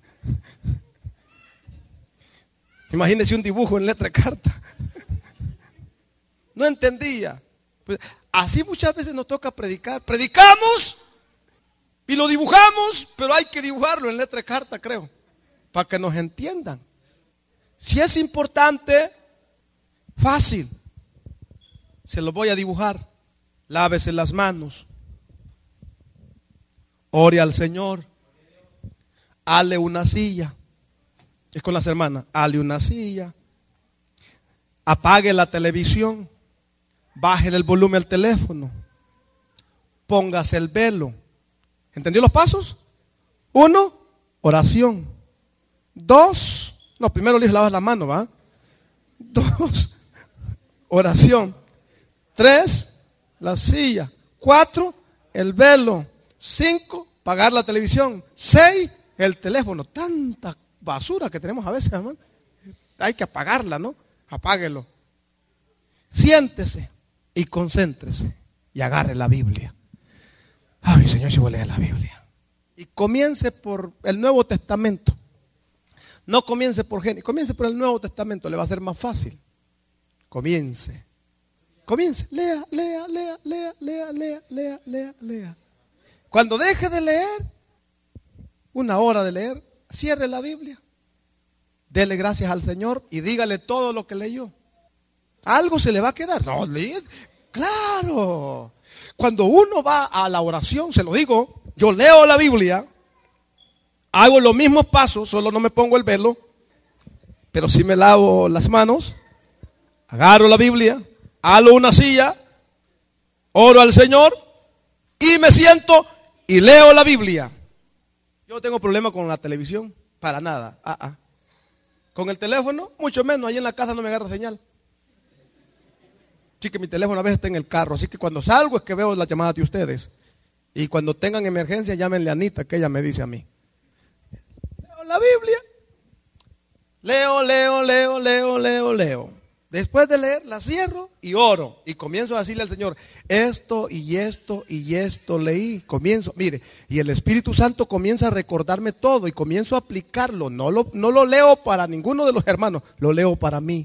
Imagínense un dibujo en letra y carta. No entendía. Pues así muchas veces nos toca predicar. Predicamos y lo dibujamos, pero hay que dibujarlo en letra y carta, creo, para que nos entiendan. Si es importante, fácil. Se lo voy a dibujar. Lávese las manos. Ore al Señor. Hale una silla. Es con las hermanas. Hale una silla. Apague la televisión. Bájele el volumen al teléfono. Póngase el velo. ¿Entendió los pasos? 1, oración. 2, no, primero le lavas la mano, ¿va? 2, oración. 3, la silla. 4, el velo. 5, pagar la televisión. 6, el teléfono. Tanta basura que tenemos a veces, hermano. Hay que apagarla, ¿no? Apáguelo. Siéntese y concéntrese y agarre la Biblia. Ay, Señor, yo voy a leer la Biblia. Y comience por el Nuevo Testamento. No comience por Génesis, comience por el Nuevo Testamento, le va a ser más fácil. Comience. Lea. Cuando deje de leer, 1 hora de leer, cierre la Biblia. Dele gracias al Señor y dígale todo lo que leyó. Algo se le va a quedar. No, claro. Cuando uno va a la oración, se lo digo, yo leo la Biblia, hago los mismos pasos, solo no me pongo el velo, Pero si me lavo las manos, agarro la Biblia, halo una silla, oro al Señor y me siento y leo la Biblia. Yo no tengo problema con la televisión, para nada. Con el teléfono, mucho menos. Ahí en la casa no me agarra señal. Sí, que mi teléfono a veces está en el carro, así que cuando salgo es que veo las llamadas de ustedes. Y cuando tengan emergencia, llámenle a Anita, que ella me dice a mí. Leo la Biblia. Leo. Después de leer, la cierro y oro. Y comienzo a decirle al Señor, esto y esto y esto leí. Comienzo, mire, y el Espíritu Santo comienza a recordarme todo y comienzo a aplicarlo. No lo leo para ninguno de los hermanos, lo leo para mí.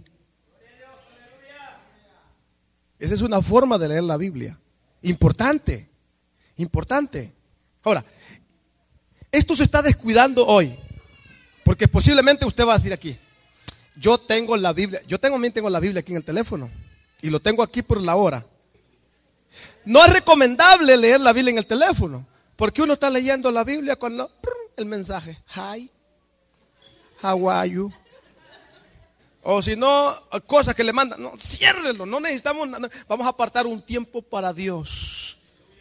Esa es una forma de leer la Biblia. Importante. Ahora, esto se está descuidando hoy. Porque posiblemente usted va a decir aquí, yo tengo la Biblia, también tengo la Biblia aquí en el teléfono. Y lo tengo aquí por la hora. No es recomendable leer la Biblia en el teléfono. Porque uno está leyendo la Biblia cuando el mensaje, hi, how are you? O si no, cosas que le mandan, no, ciérrelo, no necesitamos nada. Vamos a apartar un tiempo para Dios.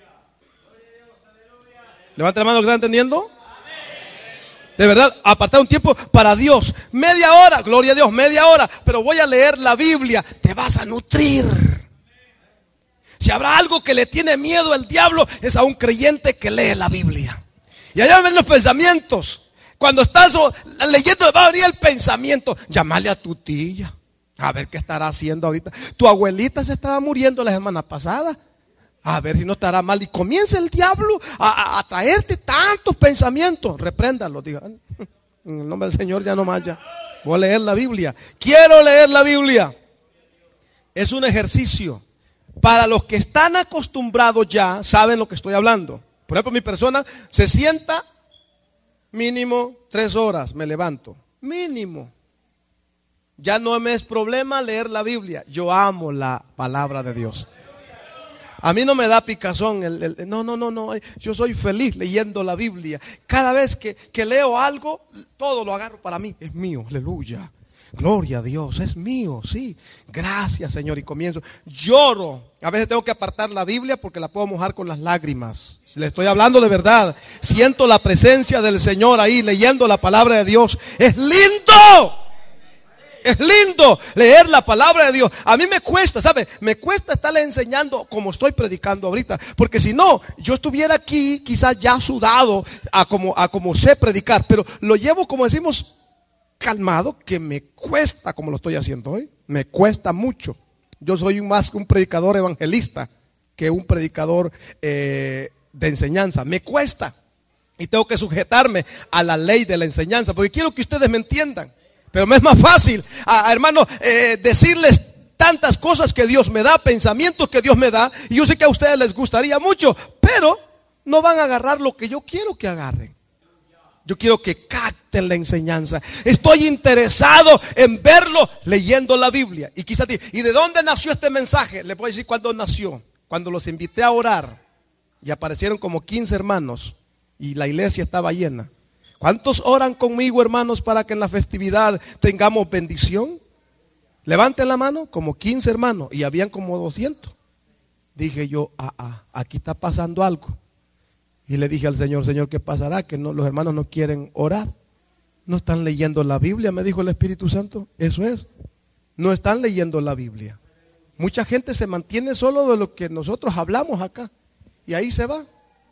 Levanta la mano que está entendiendo. De verdad, apartar un tiempo para Dios. Media hora, gloria a Dios, media hora. Pero voy a leer la Biblia, te vas a nutrir. Si habrá algo que le tiene miedo al diablo, es a un creyente que lee la Biblia. Y allá ven los pensamientos. Cuando estás leyendo va a venir el pensamiento. Llámale a tu tía, a ver qué estará haciendo ahorita. Tu abuelita se estaba muriendo la semana pasada, a ver si no estará mal. Y comienza el diablo a traerte tantos pensamientos. Repréndalo, diga, en el nombre del Señor ya no más ya. Voy a leer la Biblia. Quiero leer la Biblia. Es un ejercicio. Para los que están acostumbrados ya, saben lo que estoy hablando. Por ejemplo, mi persona se sienta mínimo 3 horas, me levanto. Mínimo. Ya no me es problema leer la Biblia. Yo amo la palabra de Dios. A mí no me da picazón. No. Yo soy feliz leyendo la Biblia. Cada vez que leo algo, todo lo agarro para mí. Es mío, aleluya. Gloria a Dios, es mío, sí. Gracias, Señor. Y comienzo. Lloro. A veces tengo que apartar la Biblia porque la puedo mojar con las lágrimas. Si le estoy hablando de verdad, siento la presencia del Señor ahí leyendo la palabra de Dios. Es lindo. Es lindo leer la palabra de Dios. A mí me cuesta, ¿sabe? Me cuesta estarle enseñando como estoy predicando ahorita. Porque si no, yo estuviera aquí quizás ya sudado a como sé predicar. Pero lo llevo, como decimos, calmado, que me cuesta como lo estoy haciendo hoy. Me cuesta mucho. Yo soy más un predicador evangelista que un predicador de enseñanza. Me cuesta. Y tengo que sujetarme a la ley de la enseñanza. Porque quiero que ustedes me entiendan. Pero me es más fácil, hermano, decirles tantas cosas que Dios me da, pensamientos que Dios me da. Y yo sé que a ustedes les gustaría mucho, pero no van a agarrar lo que yo quiero que agarren. Yo quiero que capten la enseñanza. Estoy interesado en verlo leyendo la Biblia. Y quizás, ¿y de dónde nació este mensaje? Les voy a decir cuándo nació. Cuando los invité a orar y aparecieron como 15 hermanos y la iglesia estaba llena. ¿Cuántos oran conmigo, hermanos, para que en la festividad tengamos bendición? Levanten la mano, como 15 hermanos, y habían como 200. Dije yo, aquí está pasando algo. Y le dije al Señor, Señor, ¿qué pasará? Que no, los hermanos no quieren orar. No están leyendo la Biblia, me dijo el Espíritu Santo. Eso es, no están leyendo la Biblia. Mucha gente se mantiene solo de lo que nosotros hablamos acá. Y ahí se va.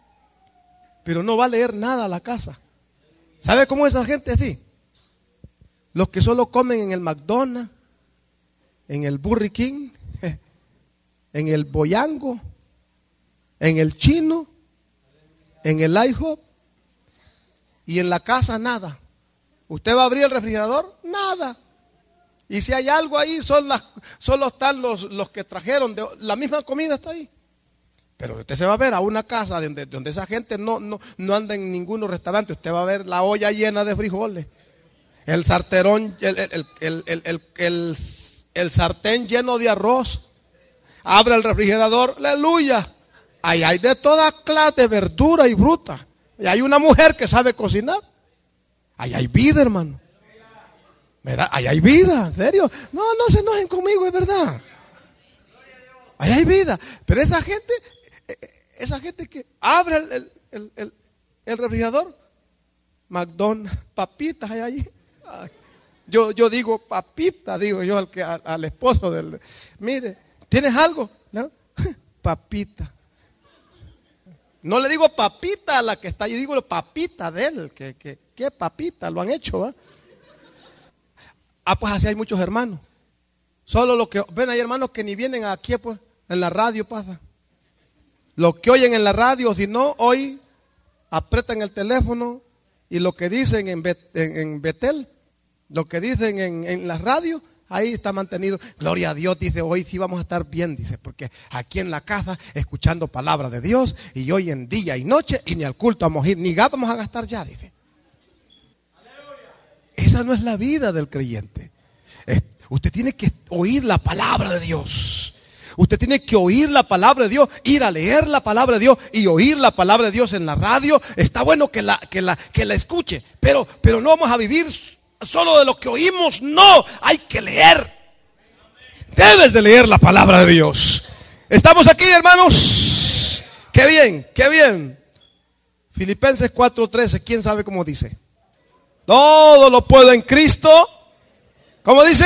Pero no va a leer nada a la casa. ¿Sabe cómo es esa gente así? Los que solo comen en el McDonald's, en el Burger King, en el Boyango, en el Chino, en el IHOP, y en la casa nada. ¿Usted va a abrir el refrigerador? Nada. Y si hay algo ahí, solo están los que trajeron, la misma comida está ahí. Pero usted se va a ver a una casa donde esa gente no anda en ningún restaurante. Usted va a ver la olla llena de frijoles, el sarterón, el sartén lleno de arroz. Abre el refrigerador, aleluya. Ahí hay de toda clase de verdura y fruta. Y hay una mujer que sabe cocinar. Ahí hay vida, hermano. Mira, ahí hay vida, en serio. No se enojen conmigo, es verdad. Ahí hay vida. Pero esa gente que abre el refrigerador, McDonald's, papitas hay allí. Ay, yo digo papita, digo yo al esposo del, mire, ¿tienes algo? ¿No? Papita. No le digo papita a la que está allí, digo papita de él. ¿Qué papita? Lo han hecho, ¿va? Pues así hay muchos hermanos. Solo los que ven, hay hermanos que ni vienen aquí, pues, en la radio pasa. Los que oyen en la radio, si no, hoy apretan el teléfono y lo que dicen en Betel, lo que dicen en la radio, ahí está mantenido. Gloria a Dios, dice, hoy sí vamos a estar bien, dice, porque aquí en la casa escuchando palabra de Dios y hoy en día y noche y ni al culto vamos a ir, ni gas vamos a gastar ya, dice. Esa no es la vida del creyente. Usted tiene que oír la palabra de Dios. Usted tiene que oír la palabra de Dios, ir a leer la palabra de Dios y oír la palabra de Dios en la radio. Está bueno que la escuche, pero no vamos a vivir solo de lo que oímos. No, hay que leer. Debes de leer la palabra de Dios. ¿Estamos aquí, hermanos? Qué bien, qué bien. Filipenses 4:13, ¿quién sabe cómo dice? Todo lo puedo en Cristo. ¿Cómo dice?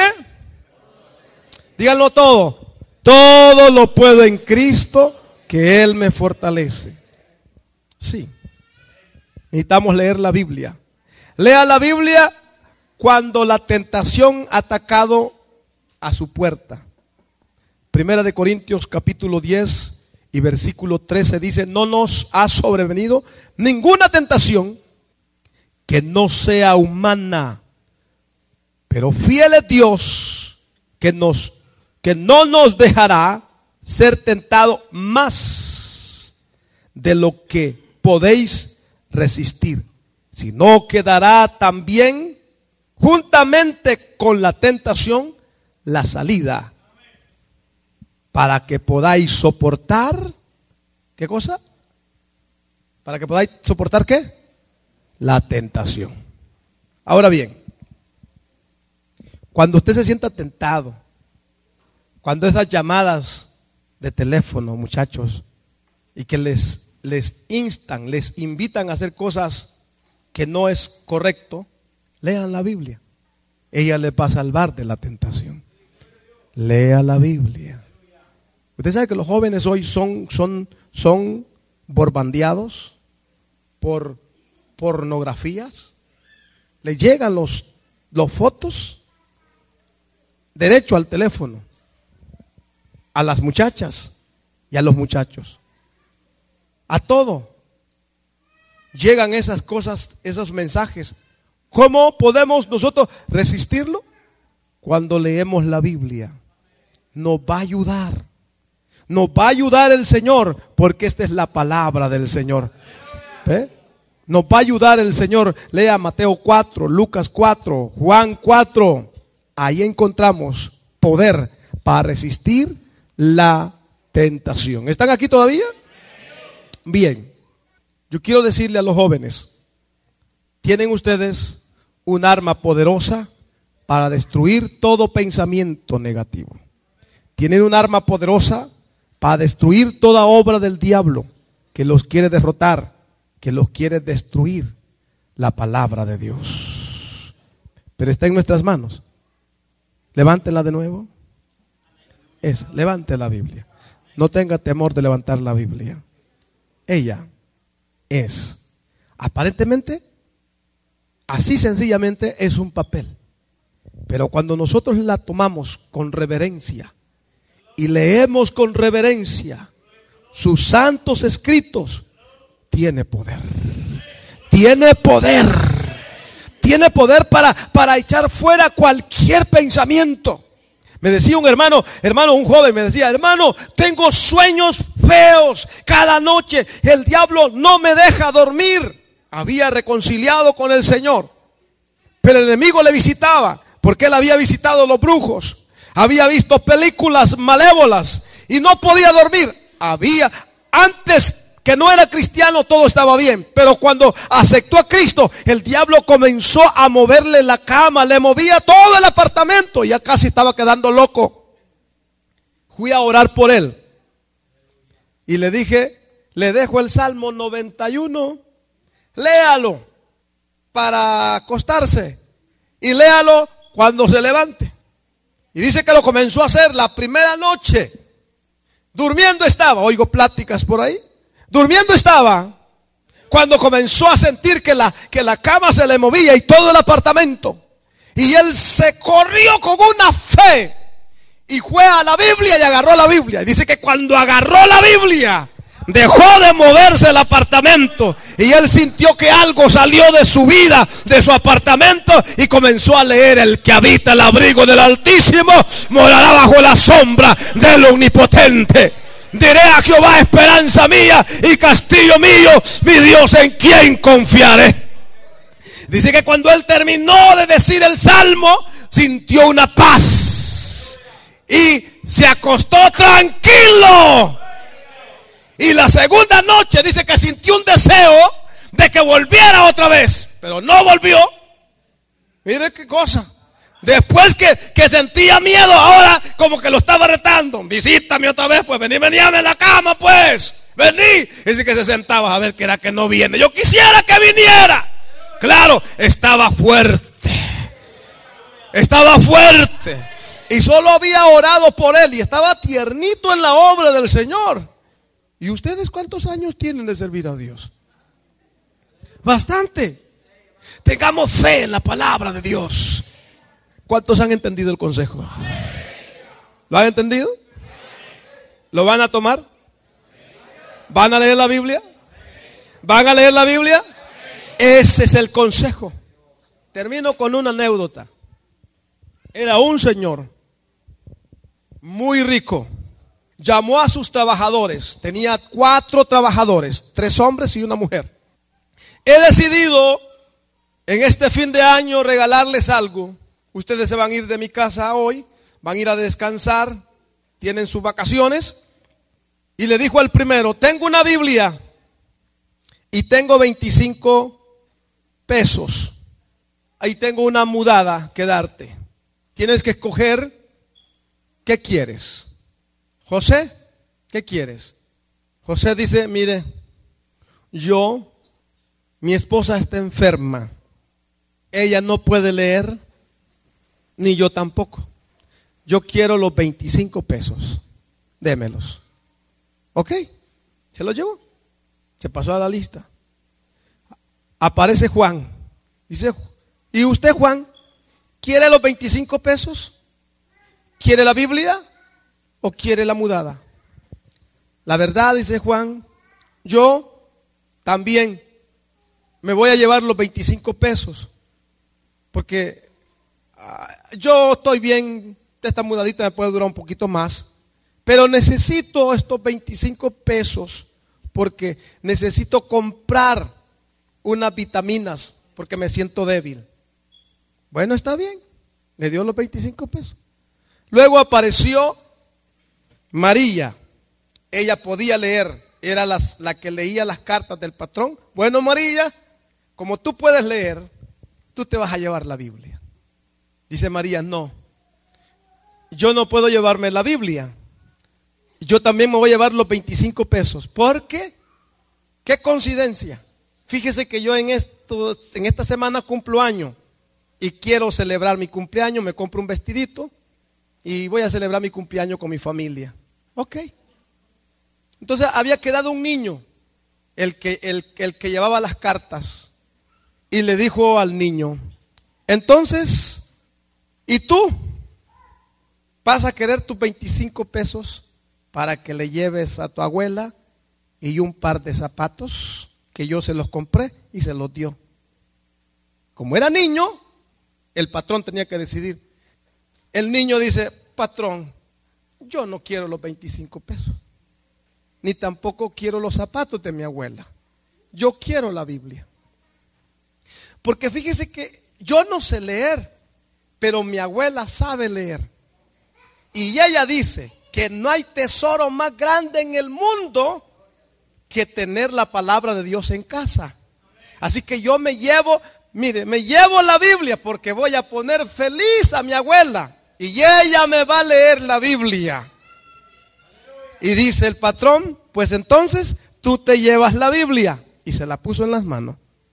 Díganlo todo. Todo lo puedo en Cristo, que Él me fortalece. Sí. Necesitamos leer la Biblia. Lea la Biblia cuando la tentación ha atacado a su puerta. Primera de Corintios capítulo 10 y versículo 13 dice: no nos ha sobrevenido ninguna tentación que no sea humana, pero fiel es Dios que no nos dejará ser tentado más de lo que podéis resistir, sino que dará también juntamente con la tentación la salida, para que podáis soportar. ¿Qué cosa? Para que podáis soportar ¿qué? La tentación. Ahora bien, cuando usted se sienta tentado, cuando esas llamadas de teléfono, muchachos, y que les instan, les invitan a hacer cosas que no es correcto, lean la Biblia. Ella le va a salvar de la tentación. Lea la Biblia. Usted sabe que los jóvenes hoy son borbandeados por pornografías. Les llegan los fotos derecho al teléfono, a las muchachas y a los muchachos. A todo llegan esas cosas, esos mensajes. ¿Cómo podemos nosotros resistirlo? Cuando leemos la Biblia. Nos va a ayudar. Nos va a ayudar el Señor, porque esta es la palabra del Señor. Nos va a ayudar el Señor. Lea Mateo 4, Lucas 4, Juan 4. Ahí encontramos poder para resistir la tentación. ¿Están aquí todavía? Bien. Yo quiero decirle a los jóvenes: tienen ustedes un arma poderosa para destruir todo pensamiento negativo. Tienen un arma poderosa para destruir toda obra del diablo que los quiere derrotar, que los quiere destruir. La palabra de Dios. Pero está en nuestras manos. Levántela de nuevo. Levante la Biblia. No tenga temor de levantar la Biblia. Ella es, aparentemente, así sencillamente, es un papel. Pero cuando nosotros la tomamos con reverencia y leemos con reverencia sus santos escritos, tiene poder. Tiene poder. Tiene poder para echar fuera cualquier pensamiento. Me decía un hermano, un joven me decía: hermano, tengo sueños feos cada noche. El diablo no me deja dormir. Había reconciliado con el Señor, pero el enemigo le visitaba, porque él había visitado a los brujos, había visto películas malévolas y no podía dormir. Antes que no era cristiano, todo estaba bien. Pero cuando aceptó a Cristo, el diablo comenzó a moverle la cama, le movía todo el apartamento. Ya casi estaba quedando loco. Fui a orar por él y le dije, le dejo el Salmo 91, léalo para acostarse y léalo cuando se levante. Y dice que lo comenzó a hacer la primera noche. Durmiendo estaba, oigo pláticas por ahí. Durmiendo estaba cuando comenzó a sentir que la cama se le movía y todo el apartamento. Y él se corrió con una fe y fue a la Biblia y agarró la Biblia. Y dice que cuando agarró la Biblia, dejó de moverse el apartamento y él sintió que algo salió de su vida, de su apartamento, y comenzó a leer: el que habita el abrigo del Altísimo morará bajo la sombra del Omnipotente. Diré a Jehová, esperanza mía y castillo mío, mi Dios en quien confiaré. Dice que cuando él terminó de decir el salmo, sintió una paz y se acostó tranquilo. Y la segunda noche dice que sintió un deseo de que volviera otra vez, pero no volvió. Mire qué cosa. Después que sentía miedo, ahora como que lo estaba retando. Visítame otra vez, pues vení en la cama, pues. Vení. Dice que se sentaba a ver que era que no viene. Yo quisiera que viniera. Claro, estaba fuerte. Estaba fuerte. Y solo había orado por él y estaba tiernito en la obra del Señor. ¿Y ustedes cuántos años tienen de servir a Dios? Bastante. Tengamos fe en la palabra de Dios. ¿Cuántos han entendido el consejo? ¿Lo han entendido? ¿Lo van a tomar? ¿Van a leer la Biblia? ¿Van a leer la Biblia? Ese es el consejo. Termino con una anécdota. Era un señor muy rico. Llamó a sus trabajadores. Tenía 4 trabajadores, 3 hombres y una mujer. He decidido en este fin de año regalarles algo. Ustedes se van a ir de mi casa hoy, van a ir a descansar, tienen sus vacaciones. Y le dijo al primero: tengo una Biblia y tengo 25 pesos. Ahí tengo una mudada que darte. Tienes que escoger qué quieres. José, ¿qué quieres? José dice: mire, mi esposa está enferma. Ella no puede leer, ni yo tampoco. Yo quiero los 25 pesos. Démelos. Ok, se los llevó. Se pasó a la lista. Aparece Juan. Dice: ¿y usted, Juan, quiere los 25 pesos? ¿Quiere la Biblia o quiere la mudada? La verdad, dice Juan, yo también me voy a llevar los 25 pesos. Porque yo estoy bien, esta mudadita me puede durar un poquito más. Pero necesito estos 25 pesos porque necesito comprar unas vitaminas porque me siento débil. Bueno, está bien, le dio los 25 pesos. Luego apareció María. Ella podía leer, era la que leía las cartas del patrón. Bueno, María, como tú puedes leer, tú te vas a llevar la Biblia. Dice María: no, yo no puedo llevarme la Biblia. Yo también me voy a llevar los 25 pesos. ¿Por qué? ¿Qué coincidencia? Fíjese que yo en esta semana cumplo año y quiero celebrar mi cumpleaños. Me compro un vestidito y voy a celebrar mi cumpleaños con mi familia. Ok. Entonces había quedado un niño, el que llevaba las cartas, y le dijo al niño: entonces, ¿y tú vas a querer tus 25 pesos para que le lleves a tu abuela y un par de zapatos que yo se los compré? Y se los dio. Como era niño, el patrón tenía que decidir. El niño dice: patrón, yo no quiero los 25 pesos, ni tampoco quiero los zapatos de mi abuela. Yo quiero la Biblia. Porque fíjese que yo no sé leer, pero mi abuela sabe leer. Y ella dice que no hay tesoro más grande en el mundo que tener la palabra de Dios en casa. Así que yo me llevo la Biblia porque voy a poner feliz a mi abuela y ella me va a leer la Biblia. Y dice el patrón, pues entonces tú te llevas la Biblia. Y se la puso en las manos.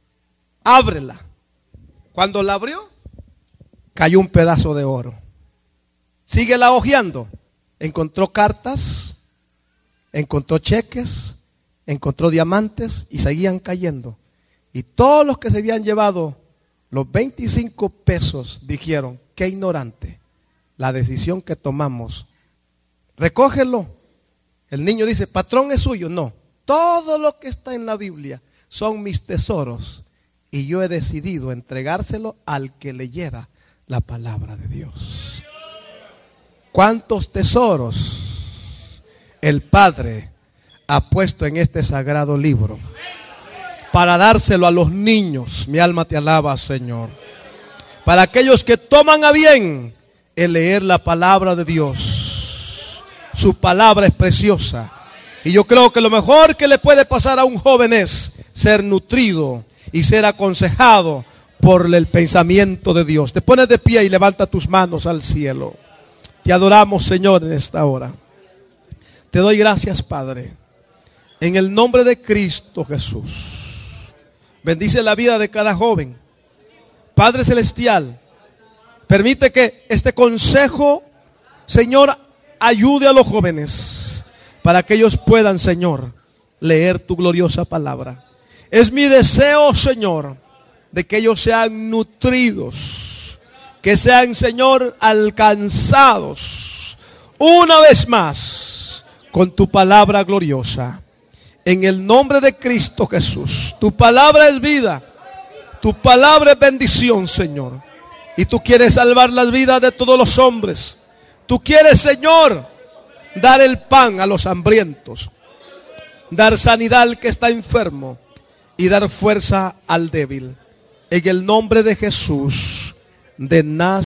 Ábrela. Cuando la abrió, cayó un pedazo de oro. Síguela hojeando. Encontró cartas, encontró cheques, encontró diamantes y seguían cayendo. Y todos los que se habían llevado los 25 pesos dijeron, qué ignorante la decisión que tomamos. Recógelo. El niño dice, patrón, es suyo. No, todo lo que está en la Biblia son mis tesoros y yo he decidido entregárselo al que leyera la palabra de Dios. ¿Cuántos tesoros el Padre ha puesto en este sagrado libro para dárselo a los niños? Mi alma te alaba, Señor. Para aquellos que toman a bien el leer la palabra de Dios. Su palabra es preciosa. Y yo creo que lo mejor que le puede pasar a un joven es ser nutrido y ser aconsejado por el pensamiento de Dios. Te pones de pie y levanta tus manos al cielo. Te adoramos, Señor, en esta hora. Te doy gracias, Padre, en el nombre de Cristo Jesús. Bendice la vida de cada joven. Padre Celestial, permite que este consejo, Señor, ayude a los jóvenes para que ellos puedan, Señor, leer tu gloriosa palabra. Es mi deseo, Señor, de que ellos sean nutridos, que sean, Señor, alcanzados una vez más con tu palabra gloriosa. En el nombre de Cristo Jesús. Tu palabra es vida, tu palabra es bendición, Señor. Y tú quieres salvar las vidas de todos los hombres. Tú quieres, Señor, dar el pan a los hambrientos, dar sanidad al que está enfermo y dar fuerza al débil. En el nombre de Jesús de Nazaret.